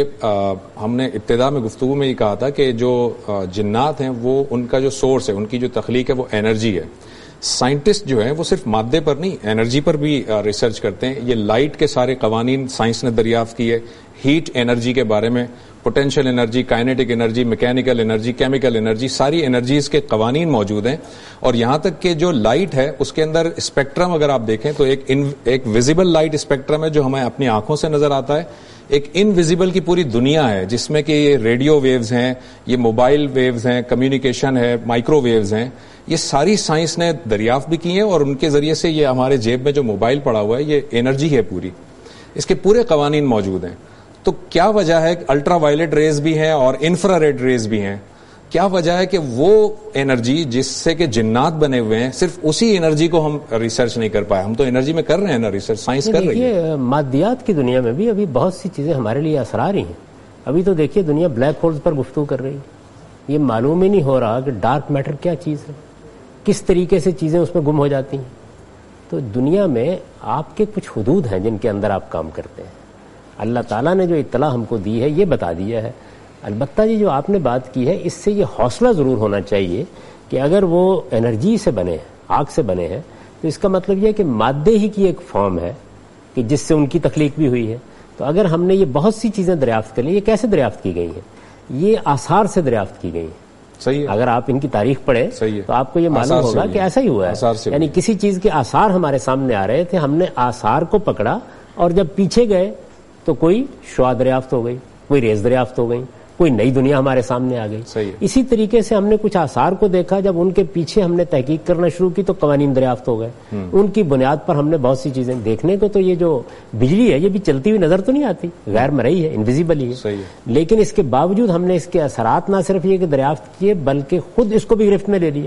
ہم نے ابتدا میں گفتگو میں یہ کہا تھا کہ جو جنات ہیں وہ ان کا جو سورس ہے، ان کی جو تخلیق ہے وہ انرجی ہے. سائنٹسٹ جو ہیں وہ صرف مادے پر نہیں انرجی پر بھی ریسرچ کرتے ہیں. یہ لائٹ کے سارے قوانین سائنس نے دریافت کیے، ہیٹ انرجی کے بارے میں، potential energy, kinetic energy, mechanical energy, chemical energy, ساری انرجیز کے قوانین موجود ہیں. اور یہاں تک کہ جو لائٹ ہے اس کے اندر اسپیکٹرم اگر آپ دیکھیں تو ایک ویزیبل لائٹ اسپیکٹرم ہے جو ہمیں اپنی آنکھوں سے نظر آتا ہے، ایک انویزیبل کی پوری دنیا ہے جس میں کہ یہ ریڈیو ویوز ہیں، یہ موبائل ویوز ہیں، کمیونیکیشن ہے، مائکرو ویوز ہیں. یہ ساری سائنس نے دریافت بھی کی ہیں اور ان کے ذریعے سے یہ ہمارے جیب میں جو موبائل پڑا ہوا ہے یہ انرجی ہے پوری، اس کے پورے قوانین موجود ہیں. تو کیا وجہ ہے کہ الٹرا وائلٹ ریز بھی ہیں اور انفرا ریڈ ریز بھی ہیں؟ کیا وجہ ہے کہ وہ انرجی جس سے کہ جنات بنے ہوئے ہیں صرف اسی انرجی کو ہم ریسرچ نہیں کر پائے؟ ہم تو انرجی میں کر رہے ہیں نا ریسرچ، سائنس کر رہی ہے. مادیات کی دنیا میں بھی ابھی بہت سی چیزیں ہمارے لیے اثر آ رہی ہیں. ابھی تو دیکھیے دنیا بلیک ہولز پر گفتگو کر رہی ہے. یہ معلوم ہی نہیں ہو رہا کہ ڈارک میٹر کیا چیز ہے، کس طریقے سے چیزیں اس میں گم ہو جاتی ہیں. تو دنیا میں آپ کے کچھ حدود ہیں جن کے اندر آپ کام کرتے ہیں. اللہ تعالیٰ نے جو اطلاع ہم کو دی ہے یہ بتا دیا ہے. البتہ یہ جو آپ نے بات کی ہے اس سے یہ حوصلہ ضرور ہونا چاہیے کہ اگر وہ انرجی سے بنے ہیں، آگ سے بنے ہیں، تو اس کا مطلب یہ ہے کہ مادے ہی کی ایک فارم ہے کہ جس سے ان کی تخلیق بھی ہوئی ہے. تو اگر ہم نے یہ بہت سی چیزیں دریافت کر لی، یہ کیسے دریافت کی گئی ہیں؟ یہ آثار سے دریافت کی گئی ہیں. صحیح ہے. اگر آپ ان کی تاریخ پڑھیں تو آپ کو یہ معلوم ہوگا کہ ایسا ہی ہوا ہے. یعنی کسی چیز کے آثار ہمارے سامنے آ رہے تھے، ہم نے آثار کو پکڑا اور جب پیچھے گئے تو کوئی شعاع دریافت ہو گئی، کوئی ریز دریافت ہو گئی، کوئی نئی دنیا ہمارے سامنے آ گئی. اسی طریقے سے ہم نے کچھ آثار کو دیکھا، جب ان کے پیچھے ہم نے تحقیق کرنا شروع کی تو قوانین دریافت ہو گئے. ان کی بنیاد پر ہم نے بہت سی چیزیں دیکھنے کو، تو یہ جو بجلی ہے یہ بھی چلتی ہوئی نظر تو نہیں آتی، غیر مرئی ہے، انویزیبل ہی ہے. لیکن اس کے باوجود ہم نے اس کے اثرات نہ صرف یہ کہ دریافت کیے بلکہ خود اس کو بھی گرفت میں لے لیا.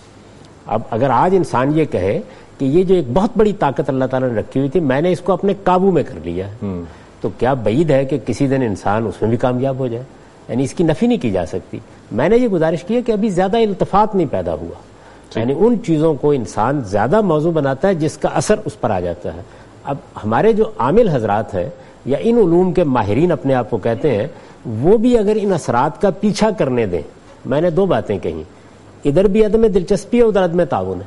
اب اگر آج انسان یہ کہے کہ یہ جو ایک بہت بڑی طاقت اللہ تعالیٰ نے رکھی ہوئی تھی میں نے اس کو اپنے قابو میں کر لیا ہے، تو کیا بعید ہے کہ کسی دن انسان اس میں بھی کامیاب ہو جائے؟ یعنی اس کی نفی نہیں کی جا سکتی. میں نے یہ گزارش کی ہے کہ ابھی زیادہ التفات نہیں پیدا ہوا، یعنی ان چیزوں کو انسان زیادہ موضوع بناتا ہے جس کا اثر اس پر آ جاتا ہے. اب ہمارے جو عامل حضرات ہیں یا ان علوم کے ماہرین اپنے آپ کو کہتے ہیں، وہ بھی اگر ان اثرات کا پیچھا کرنے دیں. میں نے دو باتیں کہیں، ادھر بھی عدم دلچسپی ہے، ادھر عدم تعاون ہے.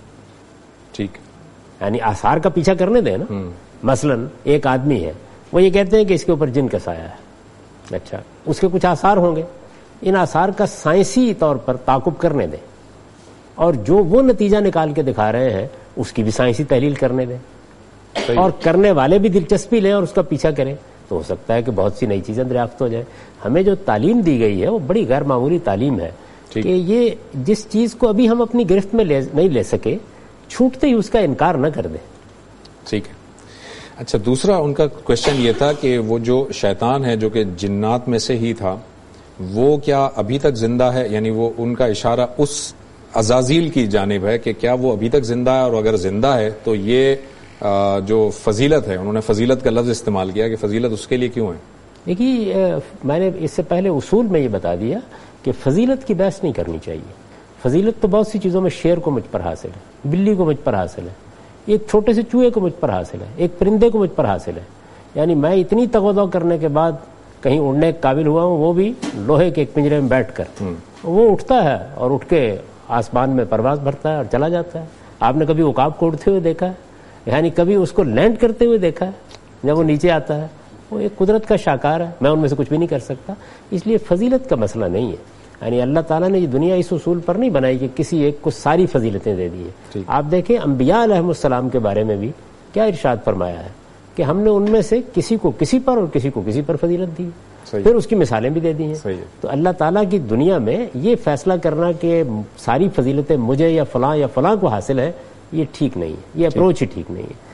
ٹھیک، یعنی آثار کا پیچھا کرنے دیں نا. مثلا ایک آدمی ہے، وہ یہ کہتے ہیں کہ اس کے اوپر جن کا سایہ ہے. اچھا، اس کے کچھ آثار ہوں گے، ان آثار کا سائنسی طور پر تعاقب کرنے دیں، اور جو وہ نتیجہ نکال کے دکھا رہے ہیں اس کی بھی سائنسی تحلیل کرنے دیں، اور کرنے والے بھی دلچسپی لیں اور اس کا پیچھا کریں، تو ہو سکتا ہے کہ بہت سی نئی چیزیں دریافت ہو جائیں. ہمیں جو تعلیم دی گئی ہے وہ بڑی غیر معمولی تعلیم ہے کہ یہ جس چیز کو ابھی ہم اپنی گرفت میں نہیں لے سکے، چھوٹتے ہی اس کا انکار نہ کر دیں. ٹھیک ہے. اچھا، دوسرا ان کا کوشچن یہ تھا کہ وہ جو شیطان ہے جو کہ جنات میں سے ہی تھا، وہ کیا ابھی تک زندہ ہے؟ یعنی وہ ان کا اشارہ اس عزازیل کی جانب ہے کہ کیا وہ ابھی تک زندہ ہے، اور اگر زندہ ہے تو یہ جو فضیلت ہے، انہوں نے فضیلت کا لفظ استعمال کیا کہ فضیلت اس کے لیے کیوں ہے؟ دیکھیے، میں نے اس سے پہلے اصول میں یہ بتا دیا کہ فضیلت کی بحث نہیں کرنی چاہیے. فضیلت تو بہت سی چیزوں میں، شیر کو مجھ پر حاصل ہے، بلی کو مجھ پر حاصل ہے، ایک چھوٹے سے چوہے کو مجھ پر حاصل ہے، ایک پرندے کو مجھ پر حاصل ہے. یعنی میں اتنی تغذو کرنے کے بعد کہیں اڑنے کے قابل ہوا ہوں، وہ بھی لوہے کے ایک پنجرے میں بیٹھ کر. وہ اٹھتا ہے اور اٹھ کے آسمان میں پرواز بھرتا ہے اور چلا جاتا ہے. آپ نے کبھی عقاب کو اڑتے ہوئے دیکھا ہے؟ یعنی کبھی اس کو لینڈ کرتے ہوئے دیکھا ہے جب وہ نیچے آتا ہے؟ وہ ایک قدرت کا شاہکار ہے، میں ان میں سے کچھ بھی نہیں کر سکتا. اس لیے فضیلت کا مسئلہ نہیں ہے. یعنی اللہ تعالیٰ نے یہ دنیا اس اصول پر نہیں بنائی کہ کسی ایک کو ساری فضیلتیں دے دی ہیں. آپ دیکھیں انبیاء علیہ السلام کے بارے میں بھی کیا ارشاد فرمایا ہے کہ ہم نے ان میں سے کسی کو کسی پر اور کسی کو کسی پر فضیلت دی، پھر اس کی مثالیں بھی دے دی ہیں. تو اللہ تعالیٰ کی دنیا میں یہ فیصلہ کرنا کہ ساری فضیلتیں مجھے یا فلاں کو حاصل ہے، یہ ٹھیک نہیں ہے، یہ اپروچ ہی ٹھیک نہیں ہے.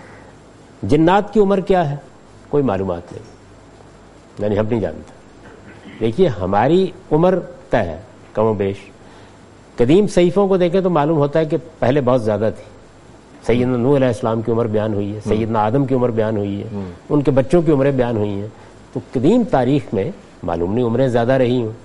جنات کی عمر کیا ہے کوئی معلومات نہیں، یعنی ہم نہیں جانتے. دیکھیے ہماری عمر طے ہے کم و بیش. قدیم صحیفوں کو دیکھیں تو معلوم ہوتا ہے کہ پہلے بہت زیادہ تھی. سیدنا نوح علیہ السلام کی عمر بیان ہوئی ہے، سیدنا آدم کی عمر بیان ہوئی ہے، ان کے بچوں کی عمریں بیان ہوئی ہیں. تو قدیم تاریخ میں معلوم نہیں عمریں زیادہ رہی ہوں.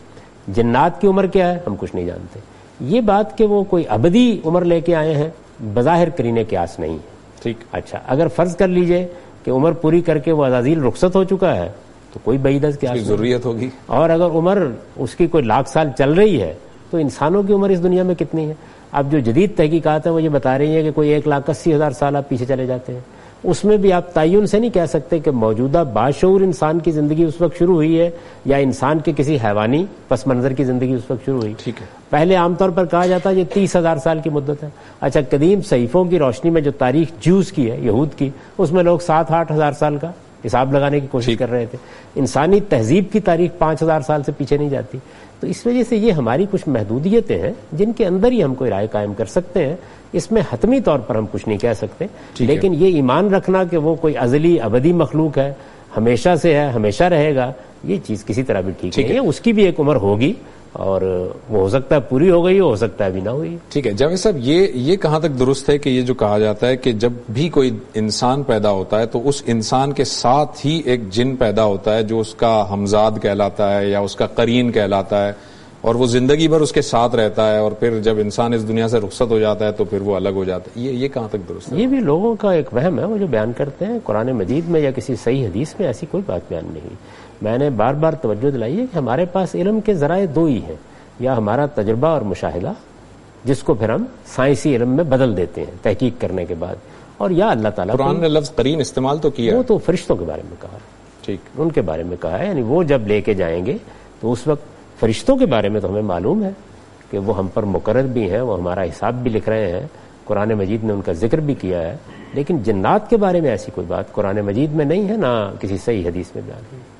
جنات کی عمر کیا ہے ہم کچھ نہیں جانتے. یہ بات کہ وہ کوئی ابدی عمر لے کے آئے ہیں بظاہر قرینہ قیاس نہیں ہے. ٹھیک. اچھا اگر فرض کر لیجئے کہ عمر پوری کر کے وہ عزازیل رخصت ہو چکا ہے تو کوئی بعید از قیاس ضروریت ہوگی. اور اگر عمر اس کی کوئی لاکھ سال چل رہی ہے تو انسانوں کی عمر اس دنیا میں کتنی ہے؟ اب جو جدید تحقیقات ہیں وہ یہ بتا رہی ہیں کہ کوئی 1,80,000 سال آپ پیچھے چلے جاتے ہیں. اس میں بھی آپ تعین سے نہیں کہہ سکتے کہ موجودہ باشعور انسان کی زندگی اس وقت شروع ہوئی ہے یا انسان کے کسی حیوانی پس منظر کی زندگی اس وقت شروع ہوئی. ٹھیک ہے. پہلے عام طور پر کہا جاتا ہے یہ 30,000 سال کی مدت ہے. اچھا قدیم صحیفوں کی روشنی میں جو تاریخ جوز کی ہے یہود کی اس میں لوگ 7-8 ہزار سال کا حساب لگانے کی کوشش کر رہے تھے. انسانی تہذیب کی تاریخ 5,000 سال سے پیچھے نہیں جاتی. تو اس وجہ سے یہ ہماری کچھ محدودیتیں ہیں جن کے اندر ہی ہم کوئی رائے قائم کر سکتے ہیں. اس میں حتمی طور پر ہم کچھ نہیں کہہ سکتے لیکن یہ ایمان رکھنا کہ وہ کوئی ازلی ابدی مخلوق ہے ہمیشہ سے ہے ہمیشہ رہے گا یہ چیز کسی طرح بھی ٹھیک نہیں ہے. اس کی بھی ایک عمر ہوگی اور وہ ہو سکتا ہے پوری ہو گئی ہو سکتا ہے بھی نہ ہوئی. ٹھیک ہے. جاوید صاحب یہ کہاں تک درست ہے کہ یہ جو کہا جاتا ہے کہ جب بھی کوئی انسان پیدا ہوتا ہے تو اس انسان کے ساتھ ہی ایک جن پیدا ہوتا ہے جو اس کا ہمزاد کہلاتا ہے یا اس کا قرین کہلاتا ہے اور وہ زندگی بھر اس کے ساتھ رہتا ہے اور پھر جب انسان اس دنیا سے رخصت ہو جاتا ہے تو پھر وہ الگ ہو جاتا ہے. یہ کہاں تک درست ہے؟ یہ بھی لوگوں کا ایک وہم ہے وہ جو بیان کرتے ہیں. قرآن مجید میں یا کسی صحیح حدیث میں ایسی کوئی بات بیان نہیں. میں نے بار بار توجہ دلائی ہے کہ ہمارے پاس علم کے ذرائع دو ہی ہیں یا ہمارا تجربہ اور مشاہدہ جس کو پھر ہم سائنسی علم میں بدل دیتے ہیں تحقیق کرنے کے بعد اور یا اللہ تعالیٰ. قرآن نے لفظ قرین استعمال تو کیا وہ تو فرشتوں کے بارے میں کہا. ٹھیک. ان کے بارے میں کہا ہے یعنی وہ جب لے کے جائیں گے تو اس وقت فرشتوں کے بارے میں تو ہمیں معلوم ہے کہ وہ ہم پر مقرر بھی ہیں وہ ہمارا حساب بھی لکھ رہے ہیں. قرآن مجید نے ان کا ذکر بھی کیا ہے لیکن جنات کے بارے میں ایسی کوئی بات قرآن مجید میں نہیں ہے نہ کسی صحیح حدیث میں بیان ہے.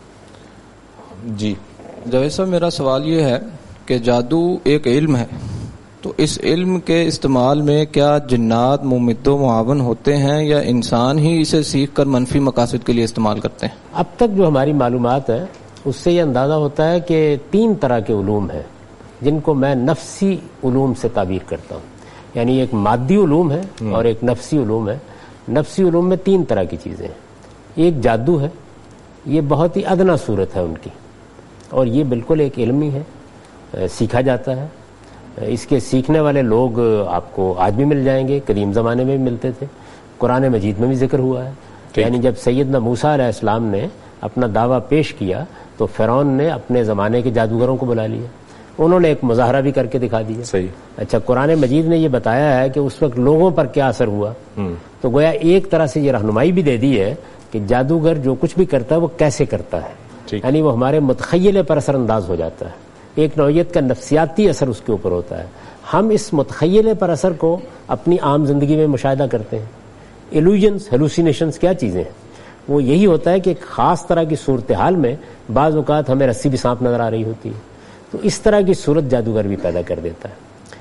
جی جاوید صاحب میرا سوال یہ ہے کہ جادو ایک علم ہے تو اس علم کے استعمال میں کیا جنات ممد و معاون ہوتے ہیں یا انسان ہی اسے سیکھ کر منفی مقاصد کے لیے استعمال کرتے ہیں؟ اب تک جو ہماری معلومات ہے اس سے یہ اندازہ ہوتا ہے کہ 3 طرح کے علوم ہیں جن کو میں نفسی علوم سے تعبیر کرتا ہوں. یعنی ایک مادی علوم ہے اور ایک نفسی علوم ہے. نفسی علوم میں 3 طرح کی چیزیں ہیں. ایک جادو ہے یہ بہت ہی ادنا صورت ہے ان کی اور یہ بالکل ایک علم ہی ہے سیکھا جاتا ہے. اس کے سیکھنے والے لوگ آپ کو آج بھی مل جائیں گے قدیم زمانے میں بھی ملتے تھے. قرآن مجید میں بھی ذکر ہوا ہے. یعنی جب سیدنا موسیٰ علیہ السلام نے اپنا دعویٰ پیش کیا تو فرعون نے اپنے زمانے کے جادوگروں کو بلا لیا. انہوں نے ایک مظاہرہ بھی کر کے دکھا دیا. صحیح. اچھا قرآن مجید نے یہ بتایا ہے کہ اس وقت لوگوں پر کیا اثر ہوا تو گویا ایک طرح سے یہ رہنمائی بھی دے دی ہے کہ جادوگر جو کچھ بھی کرتا ہے وہ کیسے کرتا ہے. یعنی وہ ہمارے متخیلے پر اثر انداز ہو جاتا ہے. ایک نوعیت کا نفسیاتی اثر اس کے اوپر ہوتا ہے. ہم اس متخیلے پر اثر کو اپنی عام زندگی میں مشاہدہ کرتے ہیں. ایلوژنز ہیلوسینیشنز کیا چیزیں ہیں؟ وہ یہی ہوتا ہے کہ ایک خاص طرح کی صورتحال میں بعض اوقات ہمیں رسی بھی سانپ نظر آ رہی ہوتی ہے تو اس طرح کی صورت جادوگر بھی پیدا کر دیتا ہے.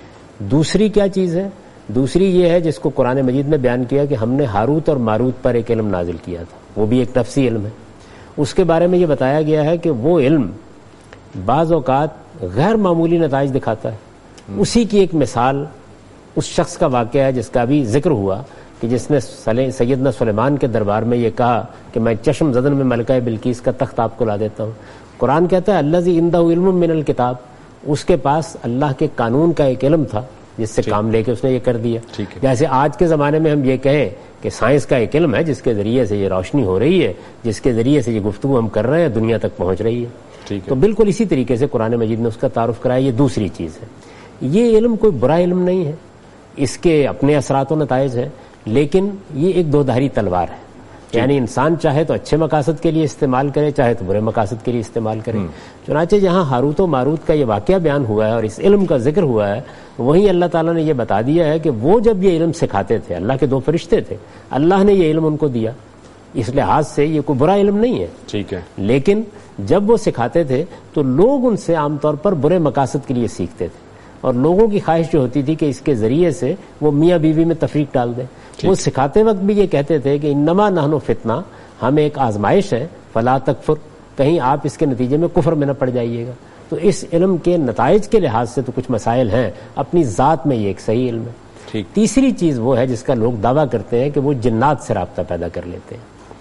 دوسری کیا چیز ہے؟ دوسری یہ ہے جس کو قرآن مجید میں بیان کیا کہ ہم نے ہاروت اور ماروت پر ایک علم نازل کیا تھا. وہ بھی ایک نفسی علم ہے. اس کے بارے میں یہ بتایا گیا ہے کہ وہ علم بعض اوقات غیر معمولی نتائج دکھاتا ہے. اسی کی ایک مثال اس شخص کا واقعہ ہے جس کا بھی ذکر ہوا کہ جس نے سیدنا سلیمان کے دربار میں یہ کہا کہ میں چشم زدن میں ملکہ بلقیس کا تخت آپ کو لا دیتا ہوں. قرآن کہتا ہے الذی عندہ علم من الکتاب. اس کے پاس اللہ کے قانون کا ایک علم تھا جس سے کام لے کے اس نے یہ کر دیا. جیسے آج کے زمانے میں ہم یہ کہیں کہ سائنس کا ایک علم ہے جس کے ذریعے سے یہ روشنی ہو رہی ہے جس کے ذریعے سے یہ گفتگو ہم کر رہے ہیں دنیا تک پہنچ رہی ہے. تو بالکل اسی طریقے سے قرآن مجید نے اس کا تعارف کرایا. یہ دوسری چیز ہے. یہ علم کوئی برا علم نہیں ہے. اس کے اپنے اثرات و نتائج ہیں لیکن یہ ایک دودھاری تلوار ہے. یعنی انسان چاہے تو اچھے مقاصد کے لیے استعمال کرے چاہے تو برے مقاصد کے لیے استعمال کرے. چنانچہ جہاں ہاروت و ماروت کا یہ واقعہ بیان ہوا ہے اور اس علم کا ذکر ہوا ہے وہیں اللہ تعالیٰ نے یہ بتا دیا ہے کہ وہ جب یہ علم سکھاتے تھے اللہ کے 2 فرشتے تھے اللہ نے یہ علم ان کو دیا. اس لحاظ سے یہ کوئی برا علم نہیں ہے. ٹھیک ہے. لیکن جب وہ سکھاتے تھے تو لوگ ان سے عام طور پر برے مقاصد کے لیے سیکھتے تھے اور لوگوں کی خواہش جو ہوتی تھی کہ اس کے ذریعے سے وہ میاں بیوی میں تفریق ڈال دیں. وہ سکھاتے وقت بھی یہ کہتے تھے کہ انما نحن فتنہ ہم ایک آزمائش ہے فلا تکفر کہیں آپ اس کے نتیجے میں کفر میں نہ پڑ جائیے گا. تو اس علم کے نتائج کے لحاظ سے تو کچھ مسائل ہیں اپنی ذات میں یہ ایک صحیح علم ہے. تیسری چیز وہ ہے جس کا لوگ دعویٰ کرتے ہیں کہ وہ جنات سے رابطہ پیدا کر لیتے ہیں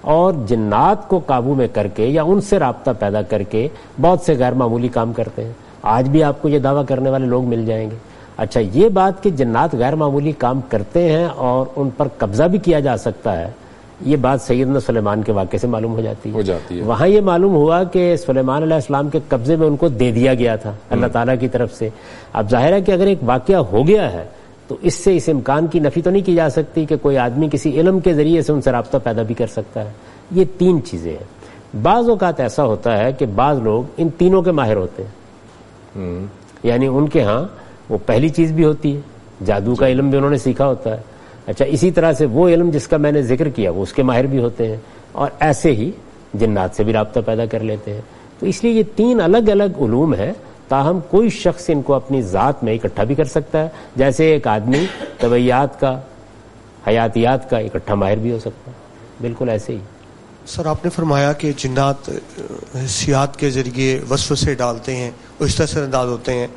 اور جنات کو قابو میں کر کے یا ان سے رابطہ پیدا کر کے بہت سے غیر معمولی کام کرتے ہیں. آج بھی آپ کو یہ دعویٰ کرنے والے لوگ مل جائیں گے. اچھا یہ بات کہ جنات غیر معمولی کام کرتے ہیں اور ان پر قبضہ بھی کیا جا سکتا ہے، یہ بات سیدنا سلیمان کے واقعے سے معلوم ہو جاتی ہے. وہاں یہ معلوم ہوا کہ سلیمان علیہ السلام کے قبضے میں ان کو دے دیا گیا تھا اللہ تعالیٰ کی طرف سے. اب ظاہر ہے کہ اگر ایک واقعہ ہو گیا ہے تو اس سے اس امکان کی نفی تو نہیں کی جا سکتی کہ کوئی آدمی کسی علم کے ذریعے سے ان سے رابطہ پیدا بھی کر سکتا ہے. یہ تین چیزیں ہیں. بعض اوقات ایسا ہوتا ہے کہ بعض لوگ ان تینوں کے ماہر ہوتے ہیں، یعنی ان کے ہاں وہ پہلی چیز بھی ہوتی ہے، جادو کا علم بھی انہوں نے سیکھا ہوتا ہے. اچھا اسی طرح سے وہ علم جس کا میں نے ذکر کیا وہ اس کے ماہر بھی ہوتے ہیں، اور ایسے ہی جنات سے بھی رابطہ پیدا کر لیتے ہیں. تو اس لیے یہ تین الگ الگ علوم ہیں، تاہم کوئی شخص ان کو اپنی ذات میں اکٹھا بھی کر سکتا ہے. جیسے ایک آدمی طبیعیات کا، حیاتیات کا اکٹھا ماہر بھی ہو سکتا ہے، بالکل ایسے ہی. سر آپ نے فرمایا کہ جنات حسیات کے ذریعے وسوسے ڈالتے ہیں، اس طرح سے انداز ہوتے ہیں.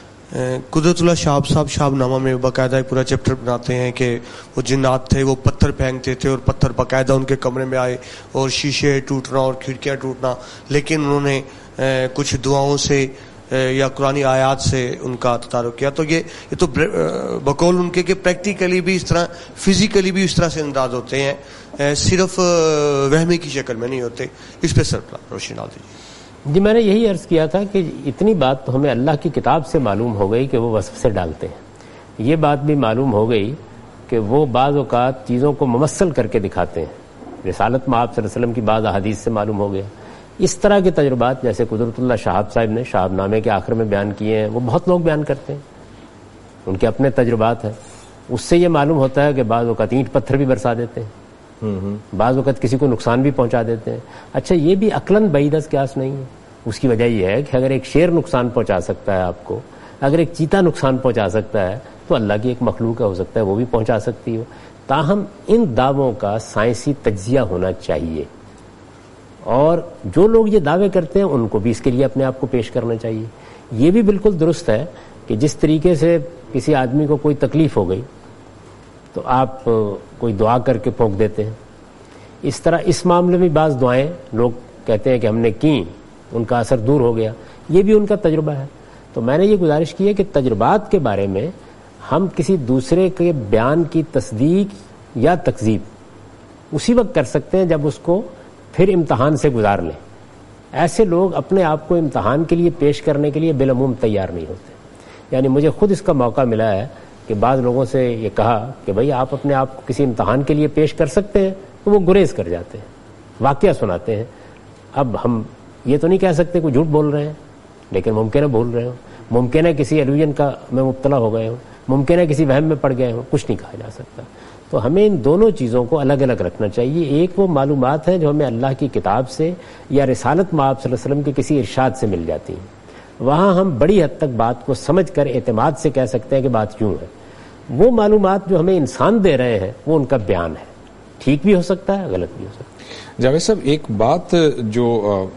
قدرت اللہ شہاب صاحب شہاب نامہ میں باقاعدہ ایک پورا چیپٹر بناتے ہیں کہ وہ جنات تھے، وہ پتھر پھینکتے تھے اور پتھر باقاعدہ ان کے کمرے میں آئے اور شیشے ٹوٹنا اور کھڑکیاں ٹوٹنا، لیکن انہوں نے کچھ دعاؤں سے یا قرآنی آیات سے ان کا تدارک کیا. تو یہ تو بقول ان کے کہ پریکٹیکلی بھی اس طرح، فزیکلی بھی اس طرح سے انداز ہوتے ہیں، صرف وہمی کی شکل میں نہیں ہوتے. اس پہ سر روشنی ڈال دیجیے. جی میں نے یہی عرض کیا تھا کہ اتنی بات تو ہمیں اللہ کی کتاب سے معلوم ہو گئی کہ وہ وسوسے ڈالتے ہیں. یہ بات بھی معلوم ہو گئی کہ وہ بعض اوقات چیزوں کو ممثل کر کے دکھاتے ہیں. رسالت میں آپ صلی اللہ علیہ وسلم کی بعض احادیث سے معلوم ہو گیا. اس طرح کے تجربات جیسے قدرت اللہ شہاب صاحب نے شہاب نامے کے آخر میں بیان کیے ہیں، وہ بہت لوگ بیان کرتے ہیں، ان کے اپنے تجربات ہیں. اس سے یہ معلوم ہوتا ہے کہ بعض اوقات اینٹ پتھر بھی برسا دیتے ہیں، بعض اوقات کسی کو نقصان بھی پہنچا دیتے ہیں. اچھا یہ بھی عقلاً بعید از قیاس نہیں ہے. اس کی وجہ یہ ہے کہ اگر ایک شیر نقصان پہنچا سکتا ہے آپ کو، اگر ایک چیتا نقصان پہنچا سکتا ہے تو اللہ کی ایک مخلوق ہو سکتا ہے وہ بھی پہنچا سکتی ہو. تاہم ان دعووں کا سائنسی تجزیہ ہونا چاہیے، اور جو لوگ یہ دعوے کرتے ہیں ان کو بھی اس کے لیے اپنے آپ کو پیش کرنا چاہیے. یہ بھی بالکل درست ہے کہ جس طریقے سے کسی آدمی کو کوئی تکلیف ہو گئی تو آپ کوئی دعا کر کے پھونک دیتے ہیں، اس طرح اس معاملے میں بعض دعائیں لوگ کہتے ہیں کہ ہم نے کی، ان کا اثر دور ہو گیا. یہ بھی ان کا تجربہ ہے. تو میں نے یہ گزارش کی ہے کہ تجربات کے بارے میں ہم کسی دوسرے کے بیان کی تصدیق یا تکذیب اسی وقت کر سکتے ہیں جب اس کو پھر امتحان سے گزار لیں. ایسے لوگ اپنے آپ کو امتحان کے لیے پیش کرنے کے لیے بالعموم تیار نہیں ہوتے. یعنی مجھے خود اس کا موقع ملا ہے کہ بعض لوگوں سے یہ کہا کہ بھائی آپ اپنے آپ کو کسی امتحان کے لیے پیش کر سکتے ہیں، تو وہ گریز کر جاتے ہیں، واقعہ سناتے ہیں. اب ہم یہ تو نہیں کہہ سکتے کوئی جھوٹ بول رہے ہیں، لیکن ممکن ہے بول رہے ہوں، ممکن ہے کسی ایلوژن کا میں مبتلا ہو گئے ہوں، ممکن ہے کسی وہم میں پڑ گئے ہوں، کچھ نہیں کہا جا سکتا. تو ہمیں ان دونوں چیزوں کو الگ الگ رکھنا چاہیے. ایک وہ معلومات ہیں جو ہمیں اللہ کی کتاب سے یا رسالت مآب صلی اللہ علیہ وسلم کے کسی ارشاد سے مل جاتی ہیں، وہاں ہم بڑی حد تک بات کو سمجھ کر اعتماد سے کہہ سکتے ہیں کہ بات یوں ہے. وہ معلومات جو ہمیں انسان دے رہے ہیں وہ ان کا بیان ہے، ٹھیک بھی ہو سکتا ہے، غلط بھی ہو سکتا ہے. جاوید صاحب ایک بات جو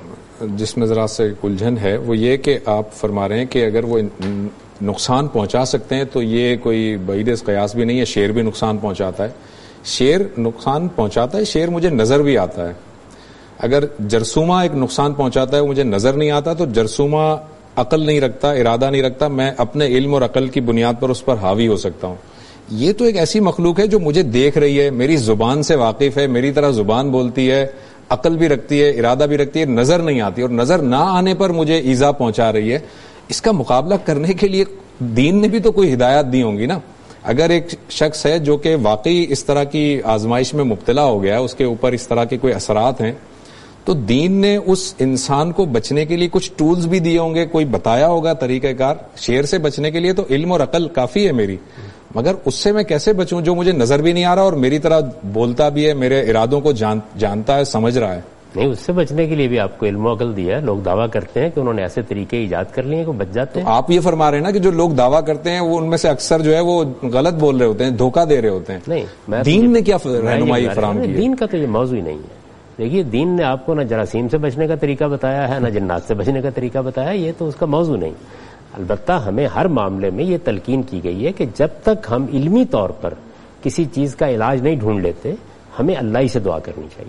جس میں ذرا سے الجھن ہے وہ یہ کہ آپ فرما رہے ہیں کہ اگر وہ نقصان پہنچا سکتے ہیں تو یہ کوئی بعید قیاس بھی نہیں ہے. شیر بھی نقصان پہنچاتا ہے، شیر نقصان پہنچاتا ہے، شیر مجھے نظر بھی آتا ہے. اگر جرثومہ ایک نقصان پہنچاتا ہے وہ مجھے نظر نہیں آتا تو جرثومہ عقل نہیں رکھتا، ارادہ نہیں رکھتا، میں اپنے علم اور عقل کی بنیاد پر اس پر حاوی ہو سکتا ہوں. یہ تو ایک ایسی مخلوق ہے جو مجھے دیکھ رہی ہے، میری زبان سے واقف ہے، میری طرح زبان بولتی ہے، عقل بھی رکھتی ہے، ارادہ بھی رکھتی ہے، نظر نہیں آتی اور نظر نہ آنے پر مجھے ایذا پہنچا رہی ہے. اس کا مقابلہ کرنے کے لیے دین نے بھی تو کوئی ہدایات دی ہوں گی نا. اگر ایک شخص ہے جو کہ واقعی اس طرح کی آزمائش میں مبتلا ہو گیا ہے، اس کے اوپر اس طرح کے کوئی اثرات ہیں، تو دین نے اس انسان کو بچنے کے لیے کچھ ٹولز بھی دیے ہوں گے، کوئی بتایا ہوگا طریقہ کار. شیر سے بچنے کے لیے تو علم اور عقل کافی ہے میری، مگر اس سے میں کیسے بچوں جو مجھے نظر بھی نہیں آ رہا اور میری طرح بولتا بھی ہے، میرے ارادوں کو جانتا ہے، سمجھ رہا ہے. نہیں، اس سے بچنے کے لیے بھی آپ کو علم و عقل دیا ہے. لوگ دعویٰ کرتے ہیں کہ انہوں نے ایسے طریقے ایجاد کر لیے ہیں کہ بچ جاتے ہیں. آپ یہ فرما رہے ہیں نا کہ جو لوگ دعویٰ کرتے ہیں وہ ان میں سے اکثر جو ہے وہ غلط بول رہے ہوتے ہیں، دھوکہ دے رہے ہوتے ہیں. نہیں، دین نے کیا رہنمائی فراہم کی؟ دین کا تو یہ موضوع ہی نہیں ہے. دیکھیے دین نے آپ کو نہ جراثیم سے بچنے کا طریقہ بتایا ہے، نہ جنات سے بچنے کا طریقہ بتایا ہے. یہ تو اس کا موضوع نہیں. البتہ ہمیں ہر معاملے میں یہ تلقین کی گئی ہے کہ جب تک ہم علمی طور پر کسی چیز کا علاج نہیں ڈھونڈ لیتے، ہمیں اللہ ہی سے دعا کرنی چاہیے.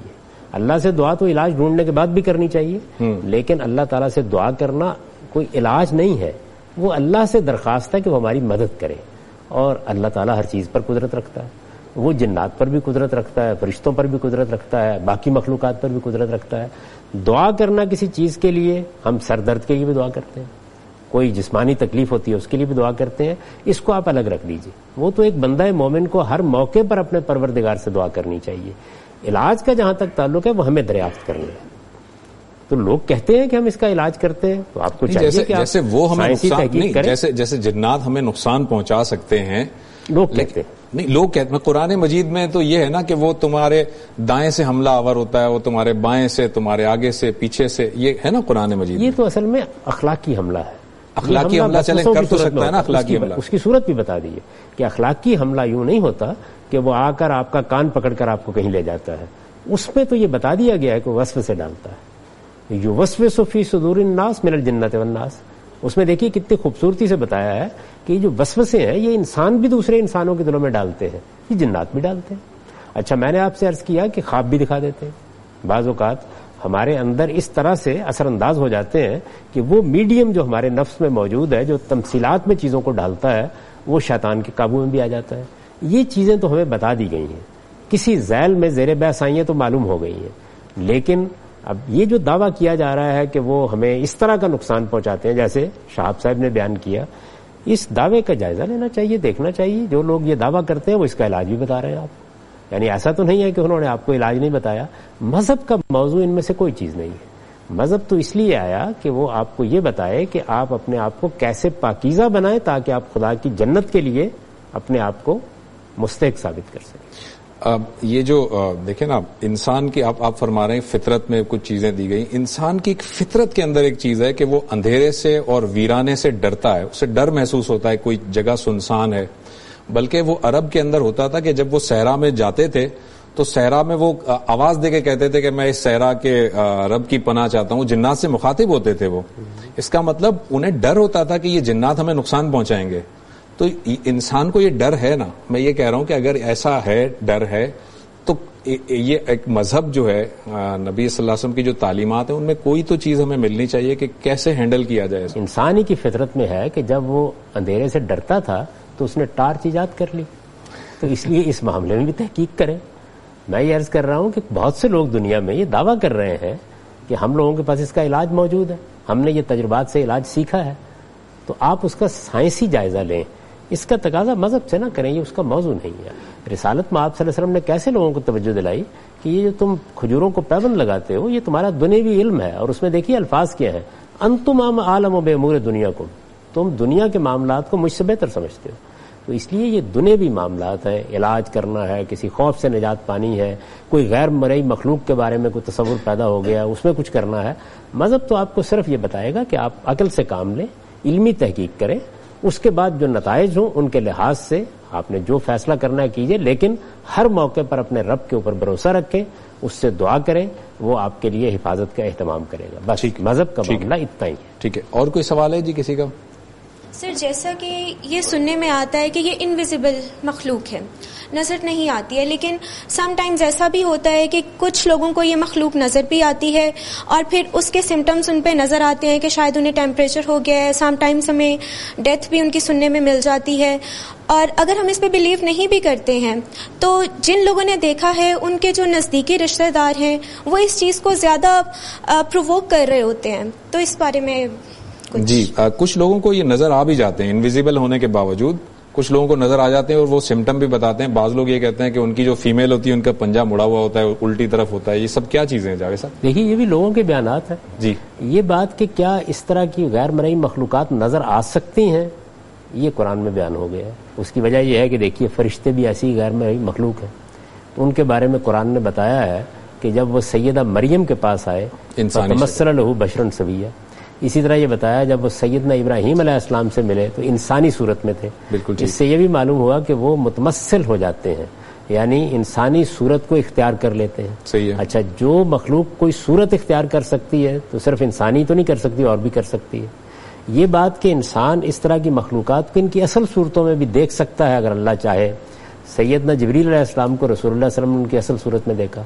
اللہ سے دعا تو علاج ڈھونڈنے کے بعد بھی کرنی چاہیے، لیکن اللہ تعالیٰ سے دعا کرنا کوئی علاج نہیں ہے، وہ اللہ سے درخواست ہے کہ وہ ہماری مدد کرے، اور اللہ تعالیٰ ہر چیز پر قدرت رکھتا ہے، وہ جنات پر بھی قدرت رکھتا ہے، فرشتوں پر بھی قدرت رکھتا ہے، باقی مخلوقات پر بھی قدرت رکھتا ہے۔ دعا کرنا کسی چیز کے لیے، ہم سر درد کے لیے بھی دعا کرتے ہیں، کوئی جسمانی تکلیف ہوتی ہے اس کے لیے بھی دعا کرتے ہیں، اس کو آپ الگ رکھ دیجئے۔ وہ تو ایک بندہ مومن کو ہر موقع پر اپنے پروردگار سے دعا کرنی چاہیے۔ علاج کا جہاں تک تعلق ہے وہ ہمیں دریافت کرنا ہے۔ تو لوگ کہتے ہیں کہ ہم اس کا علاج کرتے ہیں، تو آپ کو چاہیے کہ جیسے وہ ہمیں نقصان نہیں، جیسے جنات ہمیں نقصان پہنچا سکتے ہیں لوگ کہتے ہیں، نہیں لوگ کہتے ہیں، قرآن مجید میں تو یہ ہے نا کہ وہ تمہارے دائیں سے حملہ آور ہوتا ہے، وہ تمہارے بائیں سے، تمہارے آگے سے، پیچھے سے، یہ ہے نا قرآن مجید۔ یہ تو اصل میں اخلاقی حملہ ہے۔ اخلاقی حملہ چلے کر تو سکتا ہے نا، اخلاقی حملہ اس کی صورت بھی بتا دیجیے کہ اخلاقی حملہ یوں نہیں ہوتا کہ وہ آ کر آپ کا کان پکڑ کر آپ کو کہیں لے جاتا ہے، اس میں تو یہ بتا دیا گیا ہے کہ وصف سے ڈالتا ہے، یوسوس فی صدور الناس من الجنۃ والناس۔ اس میں دیکھیے کتنی خوبصورتی سے بتایا ہے کہ یہ جو وسوسے ہیں یہ انسان بھی دوسرے انسانوں کے دلوں میں ڈالتے ہیں، یہ جنات بھی ڈالتے ہیں۔ اچھا، میں نے آپ سے عرض کیا کہ خواب بھی دکھا دیتے ہیں، بعض اوقات ہمارے اندر اس طرح سے اثر انداز ہو جاتے ہیں کہ وہ میڈیم جو ہمارے نفس میں موجود ہے، جو تمثیلات میں چیزوں کو ڈالتا ہے، وہ شیطان کے قابو میں بھی آ جاتا ہے۔ یہ چیزیں تو ہمیں بتا دی گئی ہیں، کسی ذیل میں زیر بحث آئی ہیں تو معلوم ہو گئی ہیں، لیکن اب یہ جو دعویٰ کیا جا رہا ہے کہ وہ ہمیں اس طرح کا نقصان پہنچاتے ہیں، جیسے شہاب صاحب نے بیان کیا، اس دعوے کا جائزہ لینا چاہیے، دیکھنا چاہیے۔ جو لوگ یہ دعویٰ کرتے ہیں وہ اس کا علاج بھی بتا رہے ہیں آپ، یعنی ایسا تو نہیں ہے کہ انہوں نے آپ کو علاج نہیں بتایا۔ مذہب کا موضوع ان میں سے کوئی چیز نہیں ہے، مذہب تو اس لیے آیا کہ وہ آپ کو یہ بتائے کہ آپ اپنے آپ کو کیسے پاکیزہ بنائیں تاکہ آپ خدا کی جنت کے لیے اپنے آپ کو مستحق ثابت کر سکیں۔ یہ جو دیکھیں نا، انسان کی آپ فرما رہے ہیں فطرت میں کچھ چیزیں دی گئی، انسان کی ایک فطرت کے اندر ایک چیز ہے کہ وہ اندھیرے سے اور ویرانے سے ڈرتا ہے، اسے ڈر محسوس ہوتا ہے، کوئی جگہ سنسان ہے۔ بلکہ وہ عرب کے اندر ہوتا تھا کہ جب وہ صحرا میں جاتے تھے تو صحرا میں وہ آواز دے کے کہتے تھے کہ میں اس صحرا کے رب کی پناہ چاہتا ہوں، جنات سے مخاطب ہوتے تھے وہ۔ اس کا مطلب انہیں ڈر ہوتا تھا کہ یہ جنات ہمیں نقصان پہنچائیں گے۔ تو انسان کو یہ ڈر ہے نا، میں یہ کہہ رہا ہوں کہ اگر ایسا ہے، ڈر ہے، تو یہ ایک مذہب جو ہے، نبی صلی اللہ علیہ وسلم کی جو تعلیمات ہیں ان میں کوئی تو چیز ہمیں ملنی چاہیے کہ کیسے ہینڈل کیا جائے۔ انسانی کی فطرت میں ہے کہ جب وہ اندھیرے سے ڈرتا تھا تو اس نے ٹارچ ایجاد کر لی، تو اس لیے اس معاملے میں بھی تحقیق کریں۔ میں یہ عرض کر رہا ہوں کہ بہت سے لوگ دنیا میں یہ دعویٰ کر رہے ہیں کہ ہم لوگوں کے پاس اس کا علاج موجود ہے، ہم نے یہ تجربات سے علاج سیکھا ہے، تو آپ اس کا سائنسی جائزہ لیں۔ اس کا تقاضا مذہب سے نہ کریں، یہ اس کا موضوع نہیں ہے۔ رسالت میں آپ صلی اللہ علیہ وسلم نے کیسے لوگوں کو توجہ دلائی کہ یہ جو تم کھجوروں کو پیبند لگاتے ہو یہ تمہارا دنیوی علم ہے، اور اس میں دیکھیے الفاظ کیا ہیں، انتم عالم بامور دنیاکم، تم دنیا کے معاملات کو مجھ سے بہتر سمجھتے ہو۔ تو اس لیے یہ دنیوی معاملات ہیں، علاج کرنا ہے، کسی خوف سے نجات پانی ہے، کوئی غیر مرئی مخلوق کے بارے میں کوئی تصور پیدا ہو گیا اس میں کچھ کرنا ہے، مذہب تو آپ کو صرف یہ بتائے گا کہ آپ عقل سے کام لیں، علمی تحقیق کریں، اس کے بعد جو نتائج ہوں ان کے لحاظ سے آپ نے جو فیصلہ کرنا ہے کیجئے، لیکن ہر موقع پر اپنے رب کے اوپر بھروسہ رکھیں، اس سے دعا کریں، وہ آپ کے لیے حفاظت کا اہتمام کرے گا۔ بس مذہب کا معاملہ اتنا ہی ہے۔ ٹھیک ہے، اور کوئی سوال ہے جی کسی کا؟ سر، جیسا کہ یہ سننے میں آتا ہے کہ یہ انویزیبل مخلوق ہے، نظر نہیں آتی ہے، لیکن سم ٹائمز ایسا بھی ہوتا ہے کہ کچھ لوگوں کو یہ مخلوق نظر بھی آتی ہے اور پھر اس کے سمٹمز ان پہ نظر آتے ہیں کہ شاید انہیں ٹیمپریچر ہو گیا ہے، سم ٹائمز ہمیں ڈیتھ بھی ان کی سننے میں مل جاتی ہے۔ اور اگر ہم اس پہ بلیو نہیں بھی کرتے ہیں تو جن لوگوں نے دیکھا ہے ان کے جو نزدیکی رشتہ دار ہیں وہ اس چیز کو زیادہ پرووک کر رہے ہوتے ہیں، تو اس بارے میں جی کچھ لوگوں کو یہ نظر آ بھی جاتے ہیں انویزیبل ہونے کے باوجود، کچھ لوگوں کو نظر آ جاتے ہیں اور وہ سمٹم بھی بتاتے ہیں۔ بعض لوگ یہ کہتے ہیں کہ ان کی جو فیمیل ہوتی ہے ان کا پنجہ مڑا ہوا ہوتا ہے، الٹی طرف ہوتا ہے۔ یہ سب کیا چیزیں ہیں جاوید صاحب؟ دیکھیے یہ بھی لوگوں کے بیانات ہیں جی۔ یہ بات کہ کیا اس طرح کی غیر مرئی مخلوقات نظر آ سکتی ہیں، یہ قرآن میں بیان ہو گیا ہے۔ اس کی وجہ یہ ہے کہ دیکھیے فرشتے بھی ایسی غیر مرئی مخلوق ہیں، تو ان کے بارے میں قرآن نے بتایا ہے کہ جب وہ سیدہ مریم کے پاس آئے تمثل لہ بشرا سویا، اسی طرح یہ بتایا جب وہ سیدنا ابراہیم علیہ السلام سے ملے تو انسانی صورت میں تھے۔ بالکل، اس سے یہ بھی معلوم ہوا کہ وہ متمثل ہو جاتے ہیں، یعنی انسانی صورت کو اختیار کر لیتے ہیں۔ صحیح ہے۔ اچھا، جو مخلوق کوئی صورت اختیار کر سکتی ہے تو صرف انسانی تو نہیں کر سکتی، اور بھی کر سکتی ہے۔ یہ بات کہ انسان اس طرح کی مخلوقات کو ان کی اصل صورتوں میں بھی دیکھ سکتا ہے اگر اللہ چاہے۔ سیدنا جبریل علیہ السلام کو رسول اللہ صلی اللہ علیہ وسلم نے ان کی اصل صورت میں دیکھا،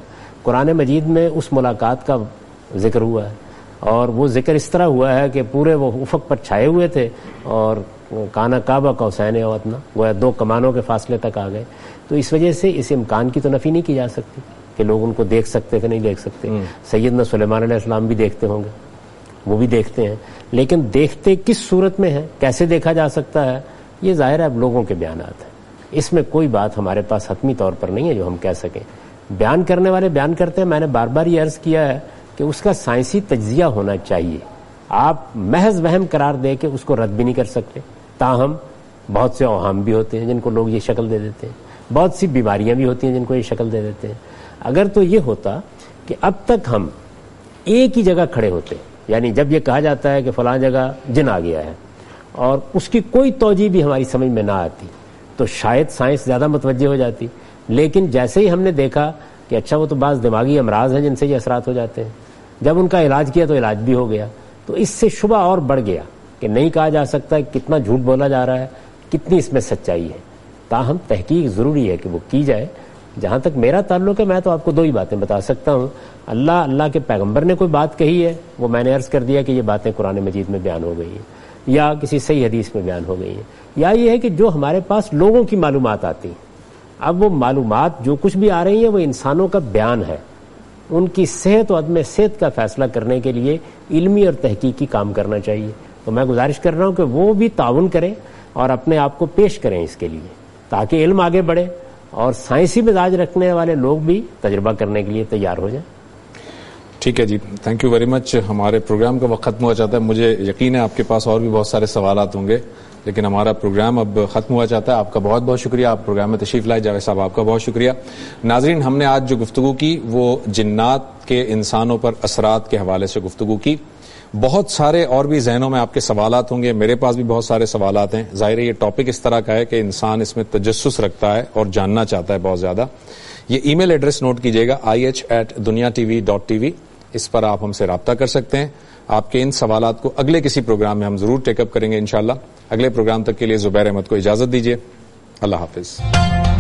قرآن مجید میں اس ملاقات کا ذکر ہوا ہے، اور وہ ذکر اس طرح ہوا ہے کہ پورے وہ افق پر چھائے ہوئے تھے اور کانا کعبہ قوسین او ادنیٰ، گویا 2 کمانوں کے فاصلے تک آ گئے. تو اس وجہ سے اس امکان کی تو نفی نہیں کی جا سکتی کہ لوگ ان کو دیکھ سکتے تھے، نہیں دیکھ سکتے. سیدنا سلیمان علیہ السلام بھی دیکھتے ہوں گے، وہ بھی دیکھتے ہیں، لیکن دیکھتے کس صورت میں ہیں، کیسے دیکھا جا سکتا ہے، یہ ظاہر ہے اب لوگوں کے بیانات ہیں. اس میں کوئی بات ہمارے پاس حتمی طور پر نہیں ہے جو ہم کہہ سکیں. بیان کرنے والے بیان کرتے ہیں. میں نے بار بار یہ عرض کیا ہے کہ اس کا سائنسی تجزیہ ہونا چاہیے. آپ محض وہم قرار دے کے اس کو رد بھی نہیں کر سکتے. تاہم بہت سے اوہام بھی ہوتے ہیں جن کو لوگ یہ شکل دے دیتے ہیں، بہت سی بیماریاں بھی ہوتی ہیں جن کو یہ شکل دے دیتے ہیں. اگر تو یہ ہوتا کہ اب تک ہم ایک ہی جگہ کھڑے ہوتے، یعنی جب یہ کہا جاتا ہے کہ فلاں جگہ جن آ گیا ہے اور اس کی کوئی توجیہ بھی ہماری سمجھ میں نہ آتی، تو شاید سائنس زیادہ متوجہ ہو جاتی. لیکن جیسے ہی ہم نے دیکھا کہ اچھا وہ تو بعض دماغی امراض ہیں جن سے یہ اثرات ہو جاتے ہیں، جب ان کا علاج کیا تو علاج بھی ہو گیا، تو اس سے شبہ اور بڑھ گیا کہ نہیں کہا جا سکتا کتنا جھوٹ بولا جا رہا ہے، کتنی اس میں سچائی ہے. تاہم تحقیق ضروری ہے کہ وہ کی جائے. جہاں تک میرا تعلق ہے، میں تو آپ کو 2 ہی باتیں بتا سکتا ہوں. اللہ کے پیغمبر نے کوئی بات کہی ہے، وہ میں نے عرض کر دیا کہ یہ باتیں قرآن مجید میں بیان ہو گئی ہیں یا کسی صحیح حدیث میں بیان ہو گئی ہیں، یا یہ ہے کہ جو ہمارے پاس لوگوں کی معلومات آتی ہیں. اب وہ معلومات جو کچھ بھی آ رہی ہیں وہ انسانوں کا بیان ہے. ان کی صحت و عدم صحت کا فیصلہ کرنے کے لیے علمی اور تحقیقی کام کرنا چاہیے. تو میں گزارش کر رہا ہوں کہ وہ بھی تعاون کریں اور اپنے آپ کو پیش کریں اس کے لیے، تاکہ علم آگے بڑھے اور سائنسی مزاج رکھنے والے لوگ بھی تجربہ کرنے کے لیے تیار ہو جائیں. ٹھیک ہے جی، تھینک یو ویری مچ. ہمارے پروگرام کا وقت ختم ہو جاتا ہے. مجھے یقین ہے آپ کے پاس اور بھی بہت سارے سوالات ہوں گے، لیکن ہمارا پروگرام اب ختم ہوا جاتا ہے. آپ کا بہت بہت شکریہ، آپ پروگرام میں تشریف لائے. جاوید صاحب آپ کا بہت شکریہ. ناظرین، ہم نے آج جو گفتگو کی وہ جنات کے انسانوں پر اثرات کے حوالے سے گفتگو کی. بہت سارے اور بھی ذہنوں میں آپ کے سوالات ہوں گے، میرے پاس بھی بہت سارے سوالات ہیں. ظاہر ہے یہ ٹاپک اس طرح کا ہے کہ انسان اس میں تجسس رکھتا ہے اور جاننا چاہتا ہے بہت زیادہ. یہ ای میل ایڈریس نوٹ کیجیے گا ih@dunyatv.tv. اس پر آپ ہم سے رابطہ کر سکتے ہیں. آپ کے ان سوالات کو اگلے کسی پروگرام میں ہم ضرور ٹیک اپ کریں گے انشاءاللہ. اگلے پروگرام تک کے لیے زبیر احمد کو اجازت دیجیے. اللہ حافظ.